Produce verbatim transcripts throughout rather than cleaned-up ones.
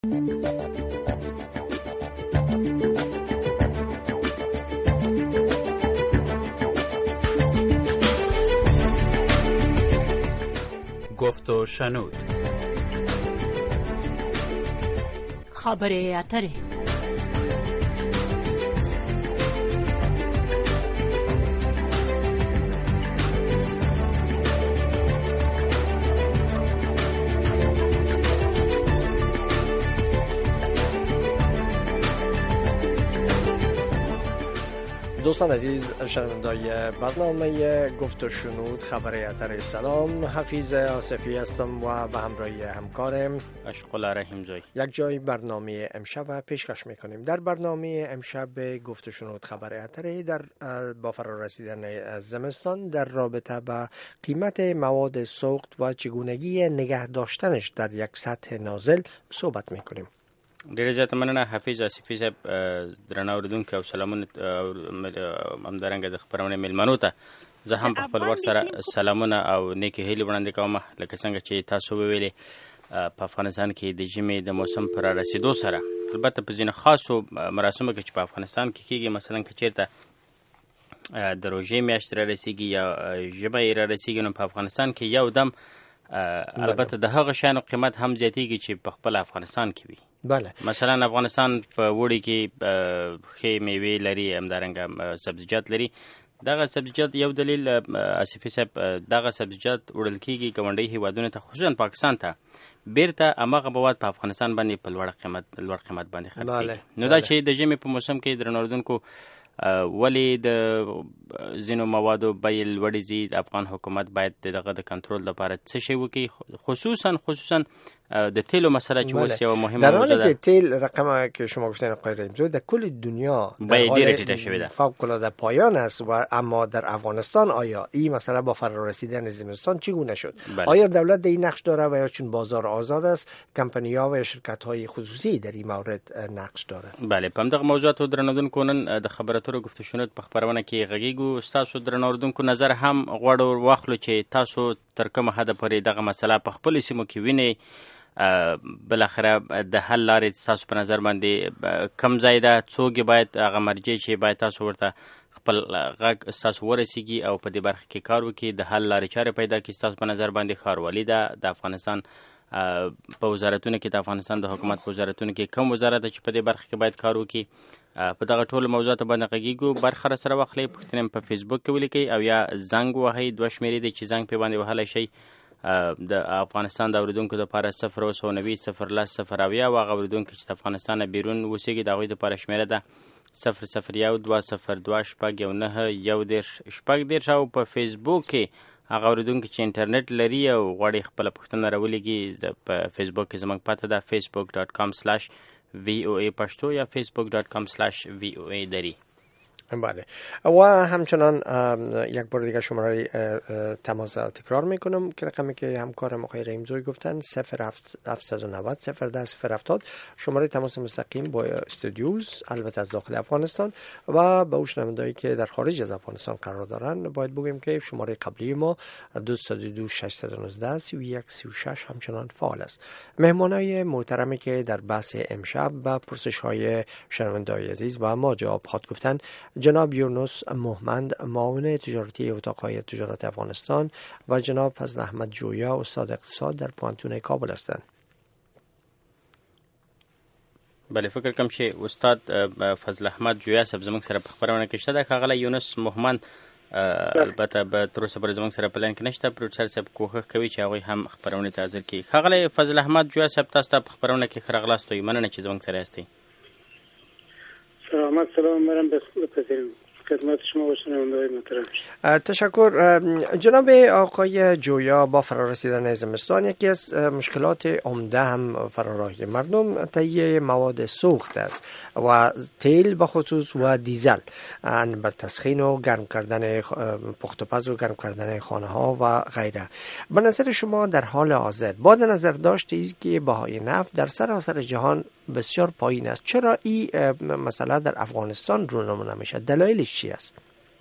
گفت و شنود. خبر اتره. دوستان عزیز، شنوندای برنامه گفت و شنود خبر اتر، سلام. حفیظ آصفی هستم و به همراهی همکارم اشقل رحیمزای یک جای برنامه امشب پیشکش میکنیم. در برنامه امشب گفت و شنود خبر اتر در با فرا رسیدن زمستان در رابطه با قیمت مواد سوخت و چگونگی نگه داشتنش در یک سطح نازل صحبت میکنیم. ډیره زیاته مننه حفیظ آصفی صاحب. درنه اوریدونکو او سلامونه همدارنګه د خپرونې میلمنو ته زه هم په خپل ور سره سلامونه او نیکې هیلې وړاندې کوم. لکه څنګه چې تاسو وویلې په افغانستان کې د ژمي د موسم پر رسیدو سره البته په ځینو خاصو مراسمو کې چې په افغانستان کې کېږي، مثلا که چیرته د روژې میاشت را رسیږي یا ژمی را رسیږي، نو په افغانستان کې یو دم البته د هغه شیانو قیمت هم زیاتیږي چې په خپل افغانستان کې وي. بله، مثلا افغانستان په وړي کې ښې میوې لري، همدارنګه سبزیجات لري. دغه سبزیجات یو دلیل آصفي صاحب، دغه سبزیجات وړل کېږي ګاونډي هیوادونو ته، خصوصا پاکستان ته، بیرته هماغه مواد په افغانستان باندې په لوړ قیمت لوړ قیمت باندې خرڅېږي. نو دا چې د ژمي په موسم کې درنو اوریدونکو ولې د ځینو موادو بیې لوړې ځي، د افغان حکومت باید دغه د کنټرول لپاره څه شی وکړي، خصوصا خصوصا د تیلو مسئله چې اوس یو مهمه موضوع ده. در حالی که تیل رقم که شما گفتین آقای رحیمزاده در کل دنیا بیه ډیره ټیټه شوې ده، فوق العاده پایان است، و اما در افغانستان آیا این مسئله با فرا رسیدن زمستان چگونه شد؟ بله. آیا دولت در این نقش داره و یا چون بازار آزاد است کمپنی‌ها و شرکت‌های خصوصی در این مورد نقش داره؟ بله، په همدغه موضوعاتو درنو اوریدونکو نن د خبر اترو گفت و شنود په خبرونه کې غږیږو. ستاسو درنو اوریدونکو نظر هم غواړو واخلو چې تاسو تر کومه حده پورې دغه مسله په خپل سیمو کې وینئ. بالاخره د حل لارې ستاسو په نظر باندې کم ځای ده، څوک باید هغه مرجع چې باید تاسو ورته خپل غږ ستاسو ورسیږي او په دې برخه کې کار وکړي، د حل لارې چارې پیدا کړي. ستاسو په نظر باندې ښاروالي ده د افغانستان په وزارتونو کې، د افغانستان د حکومت په وزارتونو کې کوم وزارت ده چې په دې برخه کې باید کار وکړي؟ په دغه ټولو موضوعاتو باندې غږیږو. برخه راسره واخلئ، پوښتنې په فیسبوک کې ولیکئ او یا زنګ ووهئ. دوه شمېرې دي چې زنګ پې باندې وهلی شئ. د افغانستان د اوریدونکو دپاره صفر اوه سوه نوي صفر لس صفر اویا، او هغه اوریدونکي چې د افغانستان نه بیرون اوسېږي د هغوی دپاره شمېره ده صفر صفر یو دوه صفر دوه شپږ یو نهه یو دېرش شپږ دېرش. او په فیسبوک کې هغه اوریدونکي چې انټرنیټ لري او غواړي خپله پوښتنه راولیږي، په فیسبوک کې زموږ پته ده فیسبوک ډاټ کام سلاش وی او ای پشتو یا فیسبوک ډاټ کام سلاش وی او ای دری. بله، و همچنان یک بار دیگه شماره تماس تکرار میکنم که رقمی که همکارم آقای رحیمزاده گفتن صفر هفت هفتصد و نود صفر ده صفر هفتاد، شماره تماس مستقیم با استودیوز البته از داخل افغانستان، و به شنوندهایی که در خارج از افغانستان قرار دارن باید بگیم که شماره قبلی ما دو دو ششصد و نوزده سی و یک سی و شش همچنان فعال است. مهمانای محترمی که در بحث امشب و پرسش های شنونده‌های عزیز و ما جواب خواهد گفتن جناب یونس مهمند، معاون تجارتی اتاق‌های تجارت افغانستان، و جناب فضل احمد جویا، استاد اقتصاد در پوهنتون کابل هستند. بله، فکر کوم چې استاد فضل احمد جویا صاحب زموږ سره په خبرونه کې شته. د ښاغلی یونس مهمند البته به تر اوسه پورې زموږ سره په لاین کې نشته. پروډوسر صاحب کوښښ کوي چې هغوی هم خپرونې ته حاضر کړي. ښاغلی فضل احمد جویا صاحب، تاسو ته په خپرونه کې ښه راغلاست. مننه چې زموږ سره یاستئ. سلامت سلام مرم بپذیرم خدمت شما و شنونده‌های محترم. تشکر. جناب آقای جویا، با فرارسیدن زمستان یکی از مشکلات عمده هم فراراهی مردم تهیه مواد سوخت است و تیل به خصوص و دیزل بر تسخین و گرم کردن پخت و پز و گرم کردن خانه ها و غیره. به نظر شما در حال حاضر با نظر داشته که بهای نفت در سراسر جهان بسیار پایین است، چرا این مسئله در افغانستان رونما نمیشه؟ دلایلش چی است؟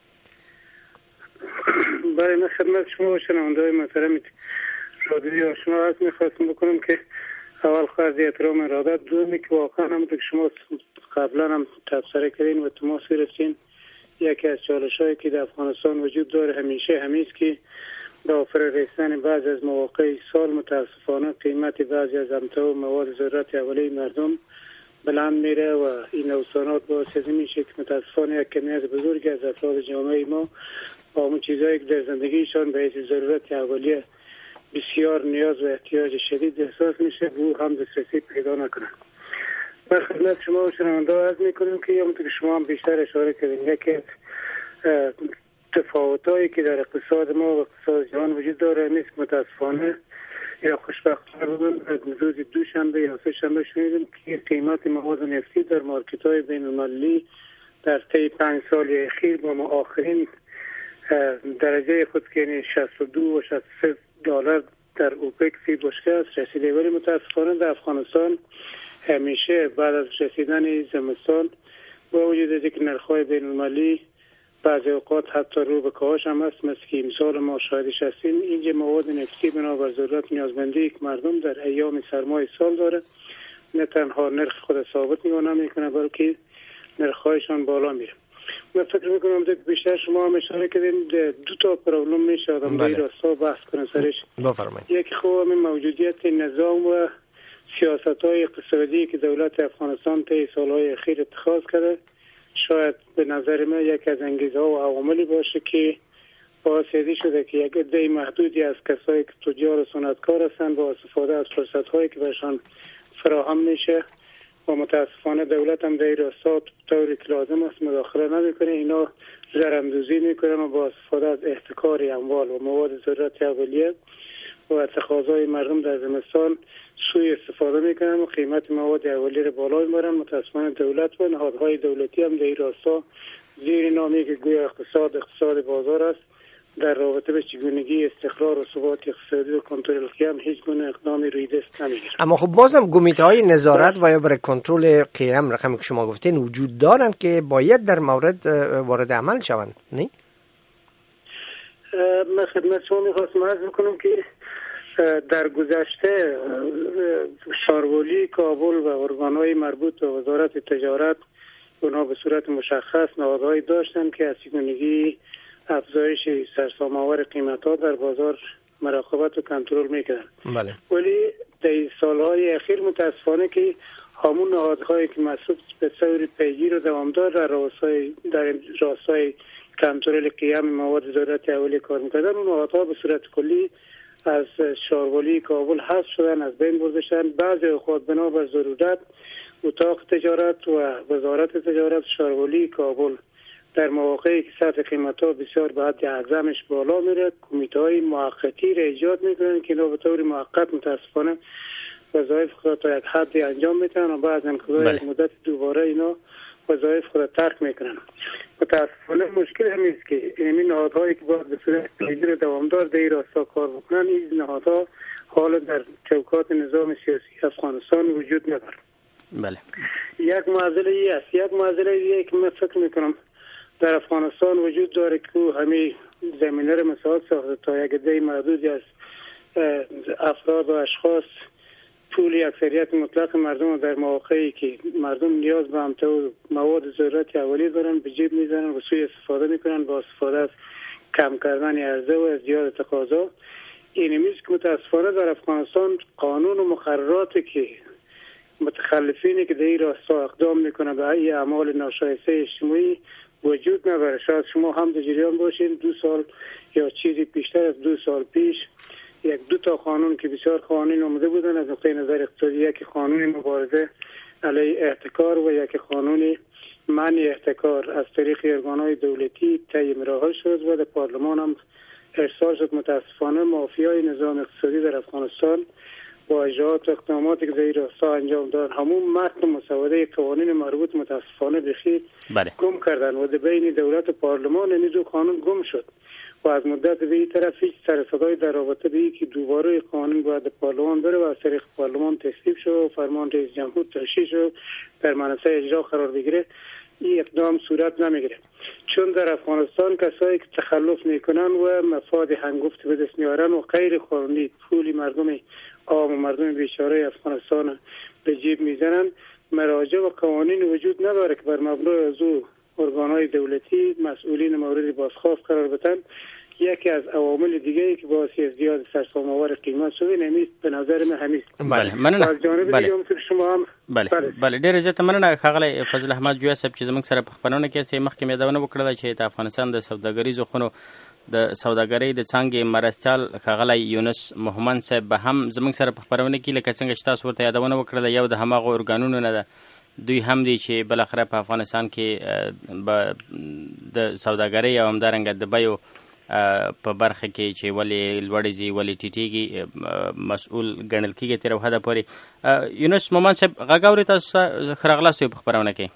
برای من خدمت شما و شنونده‌های محترم رادیوی شما عرض می‌خواستم بکنم که اول خواهد احترام ارادت، دومی که واقعا همونطور که شما قبلا هم تبصره کردین و تماس گرفتین، یکی از چالش هایی که در افغانستان وجود داره همیشه همیست که با فرارسیدن بعضی از مواقع سال متاسفانه قیمت بعضی از امتع و مواد ضرورت اولیه مردم بلند میره و این نوسانات باعث میشه که متاسفانه یک کمیت بزرگی از افراد جامعه ما با اون چیزایی که در زندگیشان به حیث ضرورت اولیه بسیار نیاز و احتیاج شدید احساس میشه به هم دسترسی پیدا نکنن. در خدمت شما و شنونده عرض میکنیم که همونطور که شما هم بیشتر اشاره کردین، یکی از تفاوتایی که در اقتصاد ما و اقتصاد جهان وجود داره نیست متاسفانه یا خوشبختانه بودن روز دوشنبه یا سه شنبه شنیدیم که قیمت مواد نفتی در مارکت های بین المللی در طی پنج سال اخیر با ما آخرین درجه خود که یعنی شصت و دو و شصت و سه دلار در اوپک فی بشکه است رسیده. ولی متاسفانه در افغانستان همیشه بعد از رسیدن زمستان با وجود از اینکه نرخ‌های بین المللی بعضی اوقات حتی رو به کاهش هم هست، مثل که امسال ما شاهدش هستیم، اینجا مواد نفتی بنابر ضرورت نیازمندی که مردم در ایام سرمای سال داره نه تنها نرخ خود ثابت میمونه میکنه بلکه نرخ‌هایشان بالا میره. من فکر میکنم که بیشتر شما هم اشاره کردین دو تا پرابلم میشه آدم در راستا بحث کنن سرش. بفرمایید. یکی خوب موجودیت نظام و سیاست‌های اقتصادی که دولت افغانستان طی سال‌های اخیر اتخاذ کرده شاید به نظر من یکی از انگیزه‌ها و عواملی باشه که باعث شده که یک عده محدودی از کسایی که تجار و صنعتکار هستند با استفاده از فرصت‌هایی که برشان فراهم میشه و متاسفانه دولت هم در راستا طوری که لازم است مداخله نمیکنه، اینا زرندوزی میکنن و با استفاده از احتکار اموال و مواد ضرورت اولیه و تقاضای مردم در زمستان سوء استفاده میکنن و قیمت مواد اولیه رو بالا میبرن. متاسفانه دولت و نهادهای دولتی هم در این راستا زیر نامی که گویا اقتصاد اقتصاد بازار است در رابطه به چگونگی استقرار و ثبات اقتصادی و کنترل قیام هیچ گونه اقدامی روی دست نمیگیره. اما خب بازم کمیته‌های نظارت و یا برای کنترل قیام رقمی که شما گفتین وجود دارند که باید در مورد وارد عمل شوند، نه؟ من خدمت شما میخواستم عرض بکنم که در گذشته شاروالی کابل و ارگان‌های مربوط به وزارت تجارت اونها به صورت مشخص نهادهایی داشتن که از چگونگی افزایش سرسام‌آور قیمت‌ها در بازار مراقبت و کنترل می‌کردن. بله. ولی در سال‌های اخیر متأسفانه که همون نهادهایی که مسئول به طور پیگیر و دوامدار در راستای در راستای کنترل قیام مواد ضرورت اولیه کار می‌کردن، اون نهادها به صورت کلی از شاروالی کابل حذف شدن، از بین برده شدن. بعضی اوقات بنابر ضرورت اتاق تجارت و وزارت تجارت شاروالی کابل در مواقعی که سطح قیمت‌ها بسیار به حد اعظمش بالا میره کمیته‌های موقتی را ایجاد میکنن که اینا به طور موقت متاسفانه وظایف خود تا یک حدی انجام میتونن و بعد انقضای بله. مدت دوباره اینا وظایف خود ترک میکنن. متاسفانه مشکل همیست که این نهادهایی که باید به صورت پیگیر دوامدار در این راستا کار بکنن، این نهادها حالا در چوکات نظام سیاسی افغانستان وجود نداره. بله. یک معضله ای است. یک معضله دیگه که من فکر میکنم در افغانستان وجود داره که همه زمینه رو مساعد ساخته تا یک عده محدودی از افراد و اشخاص پولی اکثریت مطلق مردم در مواقعی که مردم نیاز به امتع و مواد ضرورت اولیه دارن به جیب میزنن و سوء استفاده میکنن با استفاده از کم کردن عرضه و از زیاد تقاضا. این میشه که متاسفانه در افغانستان قانون و مقرراتی که متخلفینی که در این راستا اقدام میکنه به ای اعمال ناشایسته اجتماعی وجود نداره. شاید شما هم در جریان باشین دو سال یا چیزی بیشتر از دو سال پیش یک دو تا قانون که بسیار قوانین اومده بودن از نقطه نظر اقتصادی، یک قانون مبارزه علیه احتکار و یک قانون منع احتکار از طریق ارگان‌های دولتی طی مراحل شد و در پارلمان هم ارسال شد. متاسفانه مافیای نظام اقتصادی در افغانستان با اجراءات و اقداماتی که در این راستا انجام دادن همون متن مسوده قوانین مربوط متاسفانه بخیر بله. گم کردن و در بین دولت و پارلمان این دو قانون گم شد و از مدت به این طرف هیچ سر صدای در رابطه به این که دوباره قانون باید پارلمان بره و از طریق پارلمان تصویب شد و فرمان رئیس جمهور تشریح شد در منصه اجرا قرار بگیره، این اقدام صورت نمیگیره. چون در افغانستان کسایی که تخلف میکنن و مفاد هنگفت به دست میارن و غیر قانونی پول مردم عام مردم بیچاره افغانستان به جیب میزنن. مراجع و قوانین وجود نداره که بر مبنای از او ارگانهای دولتی مسئولین مورد بازخواست قرار بدن. یکی از عوامل دیگه که باعث ازدیاد سرسام‌آور قیمت شده نمیست به نظر من همین. بله مننه. از جانب بله. دیگه هم که شما هم بله بله ډېر زیاته مننه ښاغلی فضل احمد جویا صاحب چې زموږ سره په خپرونه کې یاستئ. مخکې مې یادونه وکړله چې د افغانستان د سوداګریزو خونو د سوداګرۍ د څانګې مرستیال ښاغلی یونس مومن صاحب به هم زموږ سره په خپرونه کې لکه څنګه چې تاسو ورته یادونه وکړله یو د هماغو ارګانونو نه ده، دوی هم دي چې بالاخره په افغانستان کې به د سوداګرۍ او همدارنګه د بیو په برخه کې چې ولې لوړې ځي ولې ټیټېږي مسؤل ګڼل کېږي تر یو حده پورې. یونس مومن صاحب غږ اورئ؟ تاسو ښه راغلاست په خپرونه کې.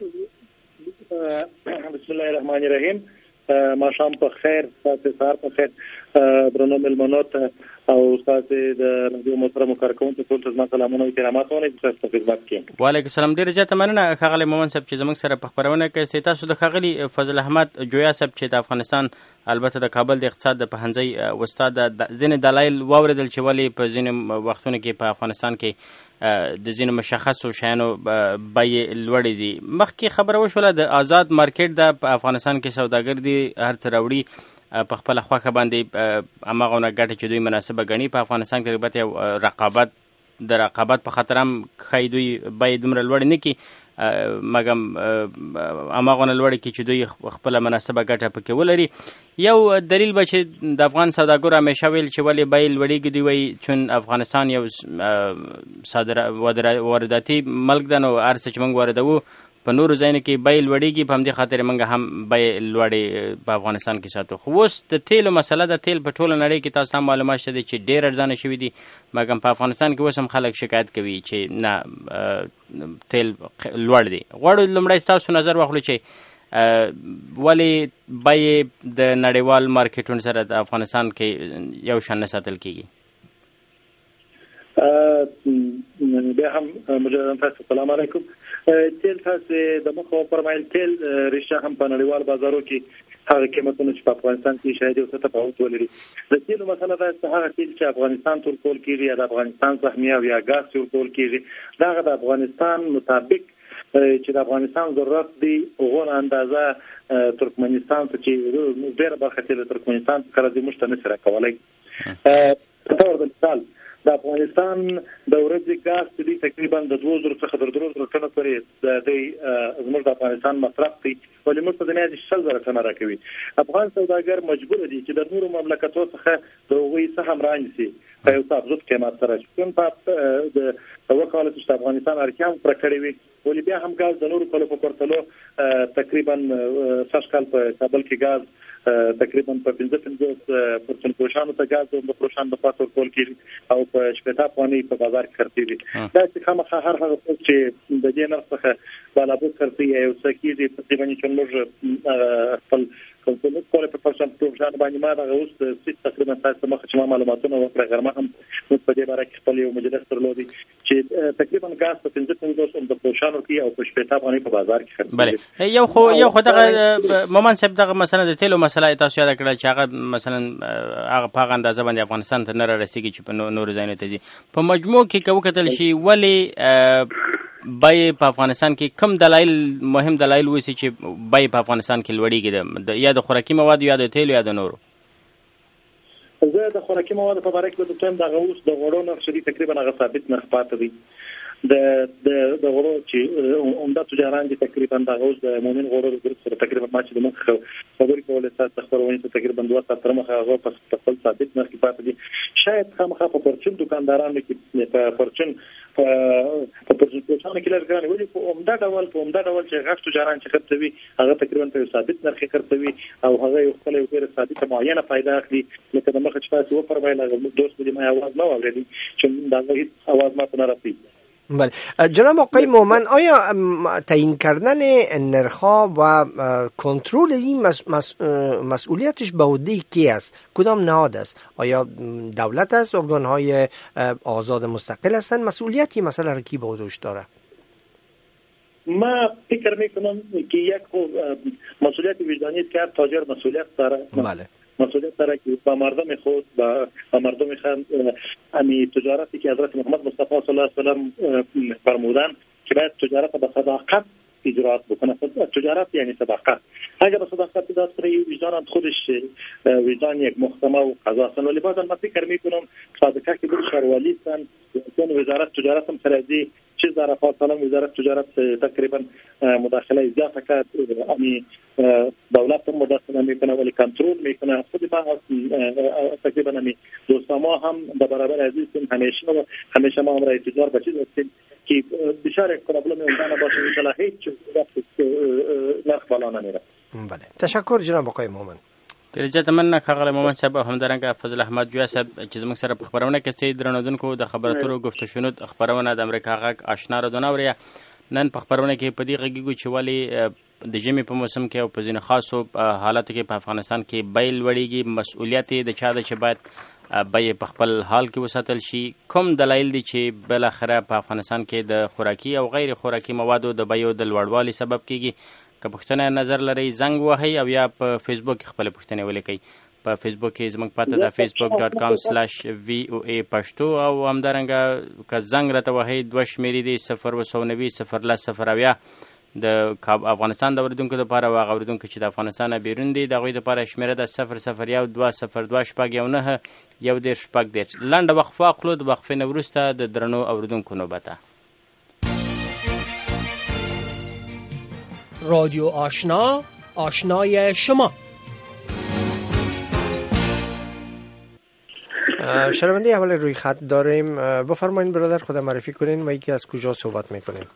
بسم الله الرحمن الرحیم. ماښام په خیر، تاسو سهار په خیر. درنو مېلمنو ته او تاسو د رادیو محترمو کارکوونکو ټول ته زما سلامونه او احترامات وایم چې تاسو په خدمت کې. وعلیکم السلام. ډېر زیاته مننه ښاغلی مومن صاحب چې زموږ سره په خپرونه کې یاستئ. تاسو د ښاغلي فضل احمد جویا صاحب چې د افغانستان البته د کابل د اقتصاد د پوهنځي استاد ځینې دلایل واورېدل چې ولې په ځینې وختونو کې په افغانستان کې د ځینو مشخصو شیانو بیې لوړې ځي. مخکې خبره وشوله د آزاد مارکیټ د په افغانستان کې سوداګر دي هر څه راوړي په خپله خوښه باندې هماغونه ګټه چې دوی مناسبه ګڼي. په افغانستان کې البته یو رقابت د رقابت په خاطر هم ښایي دوی بیې دومره لوړې نه کړي مګم هماغونه لوړې کړي چې دوی خپله مناسبه ګټه پکې ولري. یو دلیل به چې د افغان سوداګرو همیشه ویل چې ولې بیې لوړېږي دوی وایي چون افغانستان یو وارداتي ملک ده نو هر څه چې موږ واردوو په نورو ځایونو کې بیې لوړېږي، په همدې خاطر موږ هم بیې لوړې په افغانستان کې ساتو. خو اوس د تیلو مسله ده، تیل په ټوله نړۍ کې تاسو هم معلومات شته چې ډېر ارزانه شوي دي، مګم په افغانستان کې اوس هم خلک شکایت کوي چې نه تیل لوړ دی. غواړو لومړی ستاسو نظر واخلو چې ولې بیې د نړیوال مارکیټونو سره د افغانستان کې یو شان نه ساتل کېږي. بیا هم مجددا تاسو سلام علیکم. تیل تاسو د مخه فرمایل تیل ریشه هم په نړیوال بازارو کې هغه قیمتونه چې په افغانستان کې شاید یو څه تفاوت ولري. د تیلو مسله دا چې هغه تیل چې افغانستان ټول کول کېږي یا د افغانستان سهمیه او یا ګاز ټول کول کېږي دا د افغانستان مطابق چې د افغانستان ضرورت دی هغه اندازه ترکمنستان ته چې ډېر برخه تیل ترکمنستان څخه راځي موږ ته نه سره کولای. په تور د مثال د افغانستان د ورځې ګاز چې تقریبا د دوه زره څخه تر درې زره ټنه پورې د دې زموږ د افغانستان مصرف دی، ولې موږ په دنیا کې شل زره ټنه راکوي. افغان سوداګر مجبور دي چې د نورو مملکتونو څخه د هغوی څخه هم رانیسي په یو ثابت قیمت سره چې په د وکالت چې افغانستان ارکان پر کړی وي، ولې بیا هم ګاز د نورو کلو په پرتلو تقریبا سږ کال په کابل کې ګاز تقریبا په پنځه پنځه پرسنټ پروشانو ته ګاز د پروشان په پاتور کول کېږي او په شپږ افغاني په بازار کې خرڅېږي. دا چې خامخا هر هغه څوک چې د دې نرخ څخه بالابود خرڅي یو څه کېږي تقریبا چې موږ خپل کنټرول کول په پرسنټ پروشان باندې ما دا اوس د تقریبا تاسو مخ چې ما معلوماتونه ورکړم غرمه هم په دې باره کې خپل یو مجلس درلودي چې تقریبا ګاز په پنځه پنځه د پروشانو کې او په شپږ افغاني په بازار کې خرڅېږي. بله یو خو یو خو دغه مومن صاحب دغه مثلا د تیلو مسله تاسو یاد کړل چې هغه مثلا هغه په هغه اندازه باندې افغانستان ته نه رسیږي چې په نورو ځایونو ته ځي. په مجموع کې که وکتل شي ولې بیې په افغانستان کې کم دلایل مهم دلایل وسی چې بیې په افغانستان کې لوړېږي یا د خوراکي موادو یا د تیلو یا د نورو؟ زه د خوراکي موادو په باره کې به ټایم دغه اوس د غوړو نرخ شدي تقریبا هغه ثابت نرخ پاتې دی. د د د غوړو چې عمده تجاران دي تقریبا دغه اوس د مومن غوړو د ګروپ سره تقریبا ما چې د مخ خبرې کولې تاسو خبرونه ته تقریبا دوه ساعت تر مخه هغه په خپل ثابت نرخ پاتې دي. شاید خامخا په پرچون دکاندارانو کې په پرچون په پرچون کې لرګان ویلي په عمده ډول په عمده ډول چې غټ تجاران چې خرڅوي هغه تقریبا په ثابت نرخ خرڅوي او هغه یو خپل یو ډېر ثابت معینه فائدہ اخلي. لکه د مخ چې تاسو وفرمایل هغه دوست دې ما आवाज نه اورېدي چې دا هیڅ आवाज ما نه رسید. بله جناب آقای مومن، آیا تعیین کردن نرخ‌ها و کنترل این مس... مس... مسئولیتش به عهده کی است؟ کدام نهاد است؟ آیا دولت است؟ ارگان‌های آزاد مستقل هستند؟ مسئولیتی مثلا را کی به عهده‌اش داره؟ ما فکر میکنم که یک مسئولیت وجدانی که تاجر مسئولیت داره. بله. مسئولیت داره که با مردم خود با مردم خود امی تجارتی که حضرت محمد مصطفی صلی الله علیه و سلم فرمودن که باید تجارت به صداقت اجرات بکنه. تجارت یعنی صداقت. اگر به صداقت داد کنه وجدان خودش وجدان یک محتمه و قضا است. ولی بعضا من فکر میکنم صادقه که بود شهروالی هستن چون وزارت تجارت هم سرازی چیز داره فاصله وزارت تجارت تقریبا مداخله زیاده کرد. امی دولت هم مداخله میکنه ولی کنترل میکنه. خود ما تقریبا امی دوستا ما هم به برابر عزیز همیشه و همیشه ما هم رای تجار بچید هستیم که بسیار پرابلم اونجا باشه مثلا هیچ نرخ بالا نمیره. بله تشکر جناب آقای مومن. ډېر زیاته مننه ښاغلی مومن صاحب. همدارنګه فضل احمد جویا صاحب چې زموږ سره په خپرونه کې ستاسو درنودونکو د خبرو اترو گفت شنود خبرونه د امریکا غږ آشنا ردونه اوریا. نن په خبرونه کې په دې غږیږو چې ولې د ژمي په موسم کې او په ځینو خاصو حالاتو کې په افغانستان کې بیل وړيږي، مسؤلیت د چا د چې باید بیې په خپل حال کې وساتل شي. کوم دلایل دي چې بل اخره په افغانستان کې د خوراکي او غیر خوراکي موادو د بیو د لوړوالي سبب کیږي؟ که پوښتنه نظر لرئ زنګ وهئ او یا په فیسبوک کې خپل پوښتنې ولیکئ. په فیسبوک کې زموږ پته د فیسبوک ډاټ کام سلاش وی او ای پښتو او همدارنګه که زنګ راته وهئ دوه شمیرې دي صفر اوه سوه نوي صفر لس صفر اویا د افغانستان د اوریدونکو لپاره او هغه اوریدونکو چې د افغانستان نه بیرون دي د هغوی لپاره شمیره ده صفر صفر یو دوه صفر دوه شپږ یو نهه یو دېرش شپږ دېرش. لنډه وقفه اخلو. د وقفې نه وروسته د درنو اوریدونکو نوبته. رادیو آشنا، آشنای شما. شنونده اول روی خط داریم. بفرمایید برادر خود معرفی کنین و یکی از کجا صحبت میکنین؟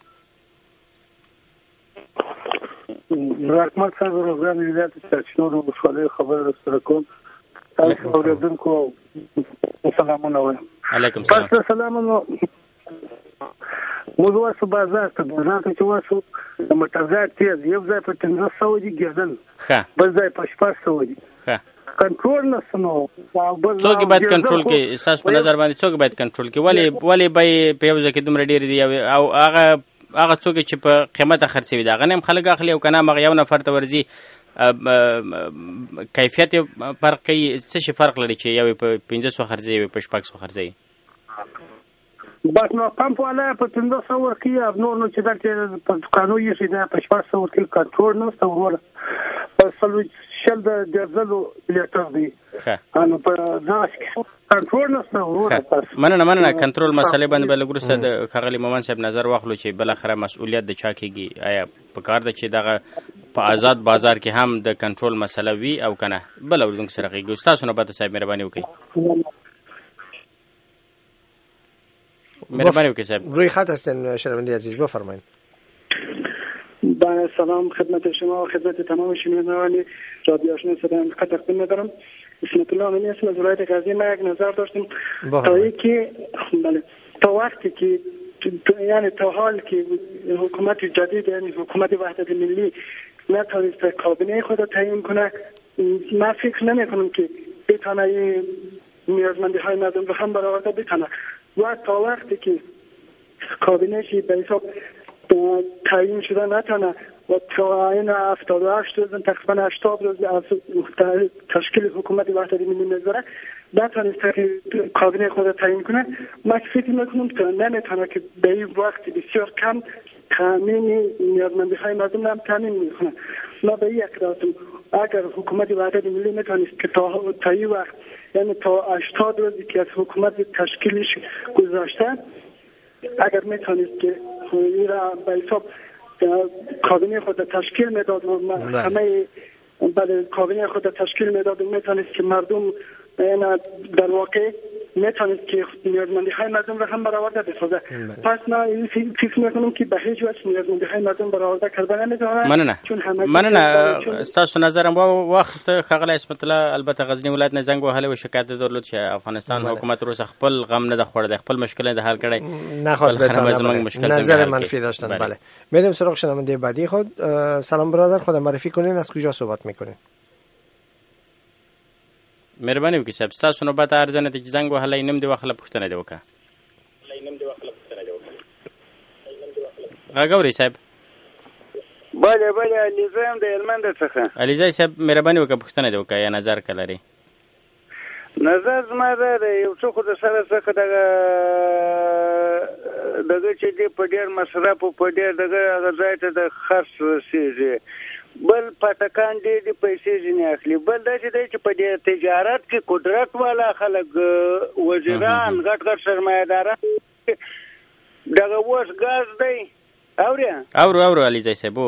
رحمت صاحب روزان ولایت سرچینو رو ولسوالۍ خبر رسول تاسو اوریدونکو سلامونه وایم. علیکم سلام. تاسو سلامونه. موضوع سو بازار ته بازار ته واسو متزاد تیز یو ځای په پنځه سوه دي ګرځل ښه بل ځای په شپږ سوه دي ښه کنټرول نسنو. څوک باید کنټرول کوي؟ تاسو په نظر باندې څوک باید کنټرول کوي؟ ولی ولی به په یو ځای کې دومره ډیر دي او هغه هغه څوک چې په قیمته خرڅوي دا غنم خلک اخلي او کنه مغه یو نفر ته ورزي کیفیت فرق کوي؟ څه شي فرق لري چې یو په پنځه سوه خرڅي یو په شپږ سوه خرڅي؟ بس نو پمپ والا په پنځه سوه کې اب نور نو چې دا چې په دکانو یې شي دا په شپږ سوه کې کنټرول نه ستوره په سلو شل د ګرځلو لیټر دی. ښه نو په ځاش کې کنټرول نه ستوره. مننه مننه. کنټرول مسئله باندې بل ګروسه د ښاغلي مومن صاحب نظر واخلو چې بل اخره مسؤلیت د چا کېږي؟ آیا په کار ده چې دغه په آزاد بازار کې هم د کنټرول مسله وي او کنه؟ بل اوریدونکو سره غږیږو. ستاسو نوبت صاحب مهرباني وکړئ. مهربانی وکړئ صاحب. روی خط هستین شنونده عزیز بفرمایید. با سلام خدمت شما و خدمت تمام شنوندگان رادیو آشنا صدای خط تقدیم می‌کنم. اسمت الله امینی هستم از ولایت غزنی. ما یک نظر داشتیم تا اینکه بله تا وقتی که یعنی تا حال که حکومت جدید یعنی حکومت وحدت ملی نتونست کابینه خود تعیین کنه من فکر نمی‌کنم که بتونه نیازمندی‌های مردم رو هم برآورده بکنه. و تا وقتی که کابینه‌شی به حساب تعیین شده نتونه و تا این هفتاد و هشت روز تقریبا هشتاد روز از تشکیل حکومت وحدت ملی می‌گذره نتونست که کابینه خود تعیین کنه من فکر می‌کنم که نمیتونه که به این وقت بسیار کم تامین نیازمندی‌های مردم هم تامین می‌کنه. ما به یک راسم اگر حکومت وحدت ملی میتونست که تا تا این وقت یعنی تا هشتاد روزی که از حکومت تشکیلش گذاشته اگر میتونست که این را به حساب کابینه خود تشکیل میداد و همه بعد کابینه خود تشکیل میداد و میتونست که مردم در واقع میتونست که نیازمندی های مردم را هم برآورده بسازه. پس من فکر میکنم که به هیچ وجه نیازمندی های مردم برآورده کردن نمیتونه. مننه مننه. ستاسو نظرم واخسته ښاغلی اسمت الله البته غزنی ولایت نه زنګ وهلی و شکایت درلود چې افغانستان حکومت روس خپل غم نه د خوړ خپل مشکل د حل کړي نخواد بتونه نظر منفی داشتن. بله میریم سراغ شنونده بعدی خود. سلام برادر خود معرفی کنین از کجا صحبت میکنین؟ مهرباني وکړئ صاحب ستاسو نوبت ارزنه ته زنګ وهلی نیم دی واخله پوښتنه دی وکړه. غږ اورئ صاحب؟ بله بله علیزی هم د هلمند څخه. علیزی صاحب مهرباني وکړه پوښتنه دې وکړه یا نظر که لرې؟ نظر زما دا دی یو څه خو د سره څخه دغه دغه چې دی په ډېر مصرف او په ډېر دغه هغه ځای ته د خرڅ رسېږي. بل پټکان ډېر دي پیسې ځینې اخلي. بل دا چې دی چې په دې تجارت کې قدرت والا خلک وزیران غټ غټ سرمایه‌داران دغه اوس ګاز دی اورې اورو اورو علیزی صاحب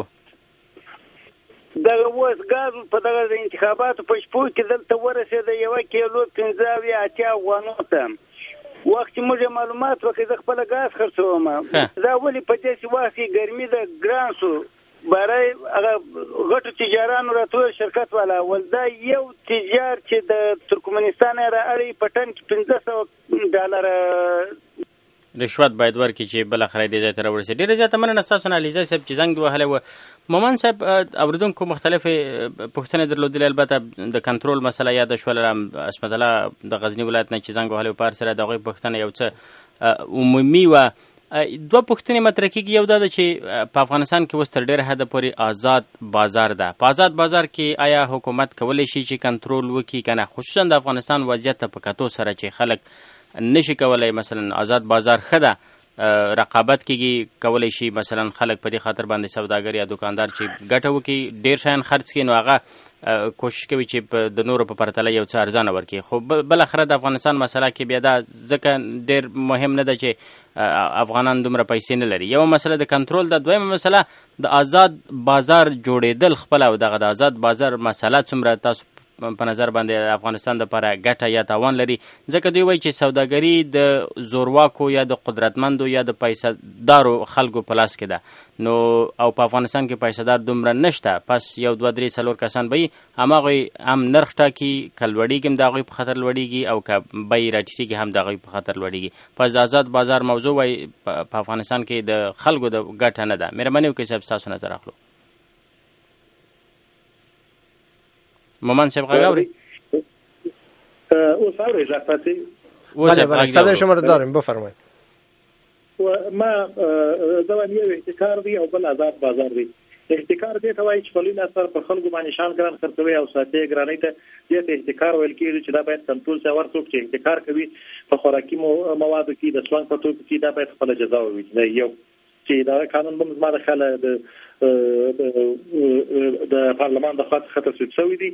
دغه اوس ګاز په دغه د انتخاباتو په شپو کې دلته ورسېده یوه کیلو پنځه اویا اتیا افغانو ته. وخت چې موږ معلومات وکړو زه خپله ګاز خرڅوم دا ولې په داسې وخت کې ګرمي ده ګران شو برای هغه غټو تجارانو راټول شرکت والا ول دا یو تجار چې د ترکمنستان را اړی په ټن کې پنځه سوه ډالره رشوت باید ورکړي چې بالاخره دې ځای ته راورسېږي. ډېره زیاته مننه ستاسو نه علیزی صاحب چې زنګ وهلی و. مومن صاحب اورېدونکو مختلفې پوښتنې درلودلې، البته د کنټرول مسله یاده شوله. عصمت الله د غزني ولایت نه چې زنګ وهلی و په هر سره د هغوی پوښتنه یو څه عمومي وه. دوه پوښتنې مطرح کېږي. یو دا ده چې په افغانستان کې اوس تر ډېره حده پورې آزاد بازار ده. په آزاد بازار کې آیا حکومت کولی شي چې کنټرول وکړي که نه؟ خصوصا د افغانستان وضعیت ته په کتو سره چې خلک نشي کولای مثلا آزاد بازار ښه ده رقابت کېږي، کولی شي مثلا خلک په دې خاطر باندې سوداګر یا دکاندار چې ګټه وکړي ډېر شیان خرڅ کړي نو هغه کوشش کوي چې د نورو په پرتله یو څه ارزانه ورکړي. خو بالاخره د افغانستان مسله کې بیا دا ځکه ډېر مهم نه ده چې افغانان دومره پیسې نه لري. یوه مسله د کنټرول ده. دویمه مسله د آزاد بازار جوړېدل خپله او دغه د آزاد بازار مسله څومره تاسو په نظر باندې افغانستان دپاره ګټه یا تاوان لري؟ ځکه دوی وایي چې سوداګري د زورواکو یا د قدرتمندو یا د پیسه دارو خلکو په لاس کې ده نو او په افغانستان کې پیسه دار دومره نشته. پس یو دوه درې څلور کسان به وي هماغوی هم نرخ ټاکي، که لوړېږي هم د هغوی په خطر لوړېږي او که بیې راټیټېږي هم د هغوی په خطر لوړېږي. پس د آزاد بازار موضوع وایي په افغانستان کې د خلکو د ګټه نه ده. مهرباني وکړئ صاحب ستاسو نظر اخلو. مومن صاحب غږ اوري؟ اوس اوري ځاتې بله بله صدای شما رو داریم بفرمایید. ما دوام یو احتکار دی او بل آزاد بازار دی. احتکار دې ته وایي چې په لوی اثر پر خلکو باندې شان ګران خرڅوي او ساتي ګرانۍ ته دې ته احتکار ویل کېږي چې دا باید کنټرول شي. ورڅوک چې احتکار کوي په خوراکي موادو کې د سوانګ په توګه کې دا باید خپل جزا وویني. یو چې دا قانون به زما د خاله د د پارلمان د خاطر خطر شوی دی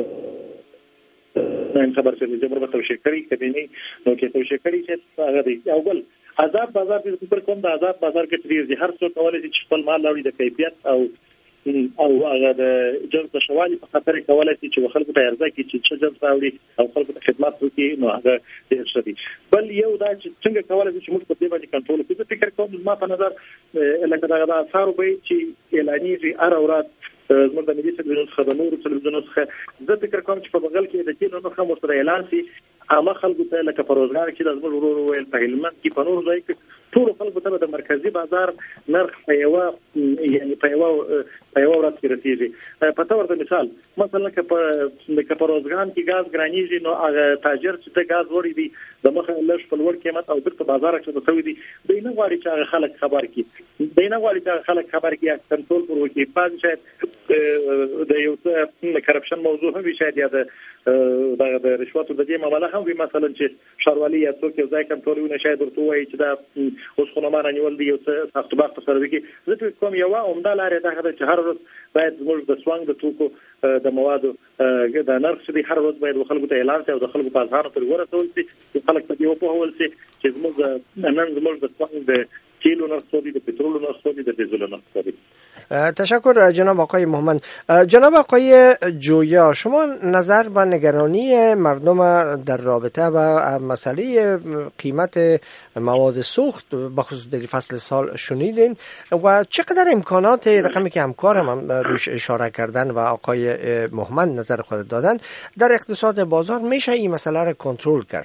نن خبر شوی چې موږ توشي کړی کبینه نو کې توشي کړی چې هغه دی. او بل آزاد بازار د پر کوم د آزاد بازار کې تریږي هر څوک کولای شي خپل مال لوري د کیفیت او او هغه د جنس شوالي په خاطر کولای شي چې خلکو ته ارزه کې چې جنس راوړي او خلکو ته خدمات وکړي نو هغه ډیر ښه دی. بل یو دا چې څنګه کولای شي چې موږ په دې باندې کنټرول وکړو. فکر کوم ما په نظر لکه دا د اثارو به چې اعلانېږي هر ورځ زموږ د ملي تلویزیون څخه د نورو تلویزیونونو څخه زه فکر کوم چې په بغل کې د تیلو نرخ هم ورسره اعلان شي عامه خلکو ته لکه په روزګار کې د زموږ ورور ویل په هلمند کې په نورو ځای کې ټول خلکو ته د مرکزی بازار نرخ په یوه یعنې په یوه په یوه ورځ کې رسېږي. په طور د مثال مثلا که په که په روزګان کې ګاز ګرانېږي نو هغه تاجر چې د ګاز وړي دي د مخه لږ په لوړ قیمت او بیرته بازار کې شوی دي دوی نه غواړي چې هغه خلک خبر کړي دوی نه غواړي چې هغه خلک خبر کړي یا کنټرول پر وکړي. بعض شاید د یو څه کرپشن موضوع هم وي شاید یا د د رشوتو د دې معامله هم وي مثلا چې ښاروالي یا څوک یو ځای کنټرولونه شاید ورته وایي چې دا اوس خو نه ما نیول دی یو څه ساختباق په سره وکړي. زه فکر کوم یوه عمده لارې دا ده چې هر ورځ باید زموږ د سوانګ د توکو د موادو د نرخ چې هر ورځ باید خلکو ته اعلان شي او د خلکو په اذهانو پورې ورسول شي چې خلک په دې وپوهول شي چې زموږ نن زموږ د سوانګ د تیلو نرخ څه دي، د پترولو نرخ څه دي، د دیزل نرخ څه دي. تشکر جناب آقای محمد. جناب آقای جویا، شما نظر و نگرانی مردم در رابطه با مسئله قیمت مواد سوخت بخصوص در فصل سال شنیدین و چقدر امکانات رقمی که همکار هم روش اشاره کردن و آقای محمد نظر خود دادن در اقتصاد بازار میشه این مسئله را کنترل کرد؟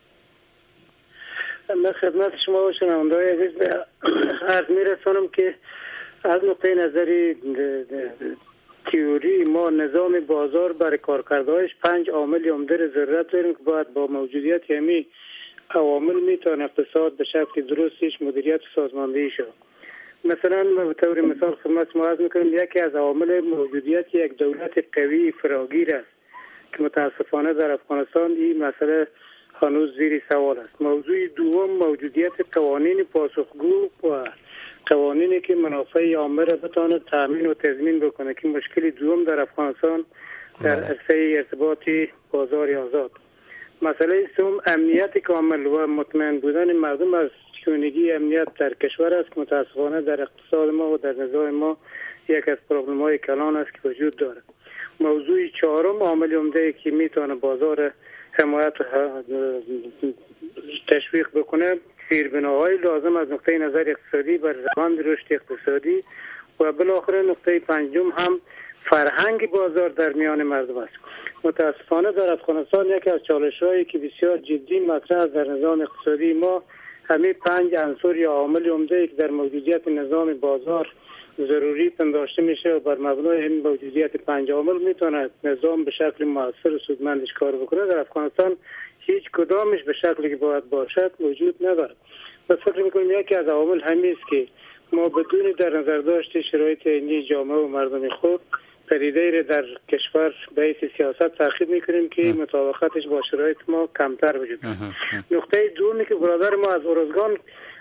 من خدمت شما و شنونده‌های عزیز عرض می‌رسانم که از نقطه نظری تئوری ما نظام بازار برای کارکردهایش پنج عامل عمده ضرورت داریم که باید با موجودیت همین عوامل میتونه اقتصاد به شکل درستش مدیریت و سازماندهی شد. مثلا به طور مثال خدمت شما عرض میکنم یکی از عوامل موجودیت یک دولت قوی فراگیر است که متاسفانه در افغانستان این مسئله هنوز زیر سوال است. موضوع دوم موجودیت قوانین پاسخگو و قوانینی که منافع عامه را بتواند تامین و تضمین بکنه که مشکل دوم در افغانستان در عرصه ارتباط بازار آزاد. مسئله سوم امنیت کامل و مطمئن بودن مردم از چگونگی امنیت در کشور است که متاسفانه در اقتصاد ما و در نظام ما یک از پرابلم های کلان است که وجود دارد. موضوع چهارم عامل عمده که میتونه بازار حمایت تشویق بکنه زیربناهای لازم از نقطه نظر اقتصادی بر روند رشد اقتصادی و بالاخره نقطه پنجم هم فرهنگ بازار در میان مردم است. متاسفانه در افغانستان یکی از چالش‌هایی که بسیار جدی مطرح در نظام اقتصادی ما همین پنج عنصر یا عامل عمده که در موجودیت نظام بازار ضروری پنداشته میشه و بر مبنای این موجودیت پنج عامل میتونه نظام به شکل مؤثر و سودمندش کار بکنه. در افغانستان هیچ کدامش به شکلی که باید باشد وجود ندارد. و فکر میکنم یکی از عوامل همین است که ما بدون در نظر داشت شرایط علمی جامعه و مردم خود پدیده را در کشور به حیث سیاست تعقیب میکنیم که مطابقتش با شرایط ما کمتر وجود دارد. نقطه دومی که برادر ما از ارزگان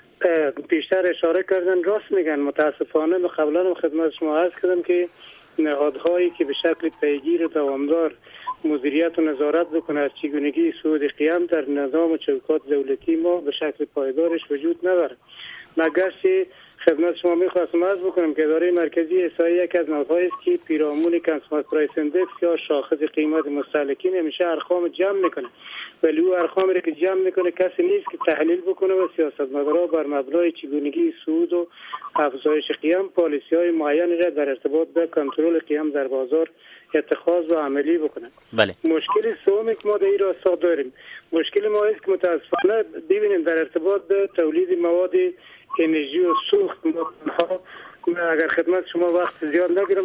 بیشتر اشاره کردن راست میگن. متاسفانه من قبلا خدمت شما عرض کردم که نهادهایی که به شکل پیگیر و دوامدار مدیریت و نظارت بکنه از چگونگی صعود قیام در نظام و چوکات دولتی ما به شکل پایدارش وجود ندارد. مگرچه خدمت شما میخواستم عرض بکنم که اداره مرکزی احصایی یک از نهادهایی است که پیرامون کنسومر پرایس اندکس یا شاخص قیمت مستهلکین همیشه ارقام جمع میکنه، ولی او ارقامی را که جمع میکنه کسی نیست که تحلیل بکنه و سیاستمدارا بر مبنای چگونگی صعود و افزایش قیام پالیسی‌های معینی را در ارتباط به کنترل قیام در بازار اتخاذ و عملی بکنن. بله. مشکل سومی که ما در این راستا داریم مشکل ما است که متاسفانه ببینیم در ارتباط به تولید مواد انرژی و سوخت ما اگر خدمت شما وقت زیاد نگیرم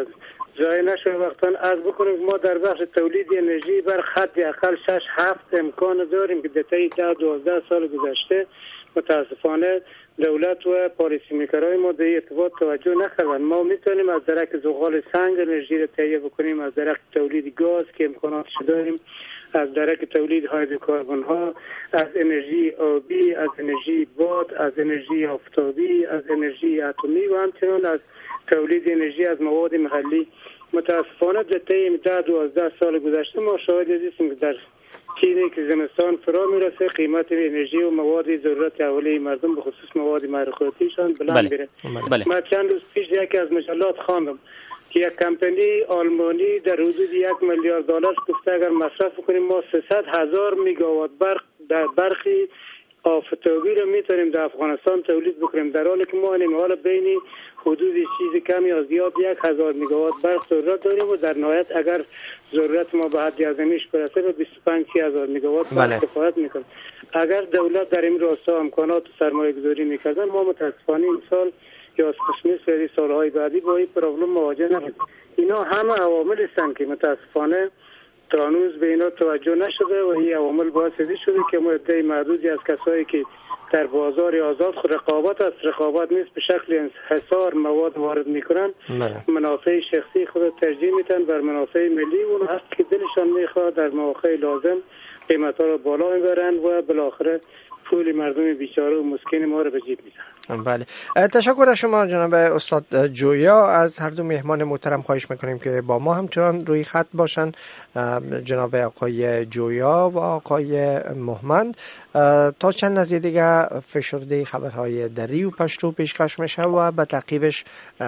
جای نشه وقتا عرض بکنیم ما در بخش تولید انرژی بر خط اقل شش هفت امکان داریم که در طی ده دوازده سال گذشته متاسفانه دولت و پالیسی میکرای ما در ارتباط توجه نکردن. ما میتونیم از درک زغال سنگ انرژی را تهیه بکنیم، از درک تولید گاز که امکاناتش داریم، از درک تولید هایدروکاربن ها، از انرژی آبی، از انرژی باد، از انرژی آفتابی، از انرژی اتمی و همچنین از تولید انرژی از مواد محلی. متاسفانه در طی ده دوازده سال گذشته ما شاهد هستیم که در چینی که زمستان فرا میرسه قیمت انرژی و مواد ضرورت اولیه مردم به خصوص مواد معرخوتیشان بلند میره. بله. من چند روز پیش یکی از مجلات خواندم که یک کمپانی آلمانی در حدود یک میلیارد دلار گفته اگر مصرف کنیم ما سیصد هزار میگاوات برق در برخی آفتابی رو میتونیم در افغانستان تولید بکنیم، در حالی که ما این حال بین حدود چیز کمی یا زیاد یک هزار میگاوات برق ضرورت داریم و در نهایت اگر ضرورت ما به حد اعظمیش برسه به بیست و پنج هزار میگاوات برق کفایت میکنه. اگر دولت در این راستا امکانات و سرمایه گذاری میکردن ما متاسفانه این سال یا خصوصا سری سالهای بعدی با این پرابلم مواجه نشدیم. اینا همه عوامل هستند که متاسفانه تا هنوز به اینا توجه نشده و این عوامل باعث شده که ما عده معدودی از کسایی که در بازار آزاد خود رقابت است رقابت نیست به شکل انحصار مواد وارد میکنن، منافع شخصی خود ترجیح میدن بر منافع ملی اون هست که دلشان میخواد در مواقع لازم قیمتا رو بالا میبرن و بالاخره پول مردم بیچاره و مسکین ما رو به جیب میزنن. بله، تشکر از شما جناب استاد جویا. از هر دو مهمان محترم خواهش میکنیم که با ما همچنان روی خط باشن، جناب آقای جویا و آقای محمد، تا چند لحظه دیگه فشرده خبرهای دری و پشتو پیشکش میشه و به تعقیبش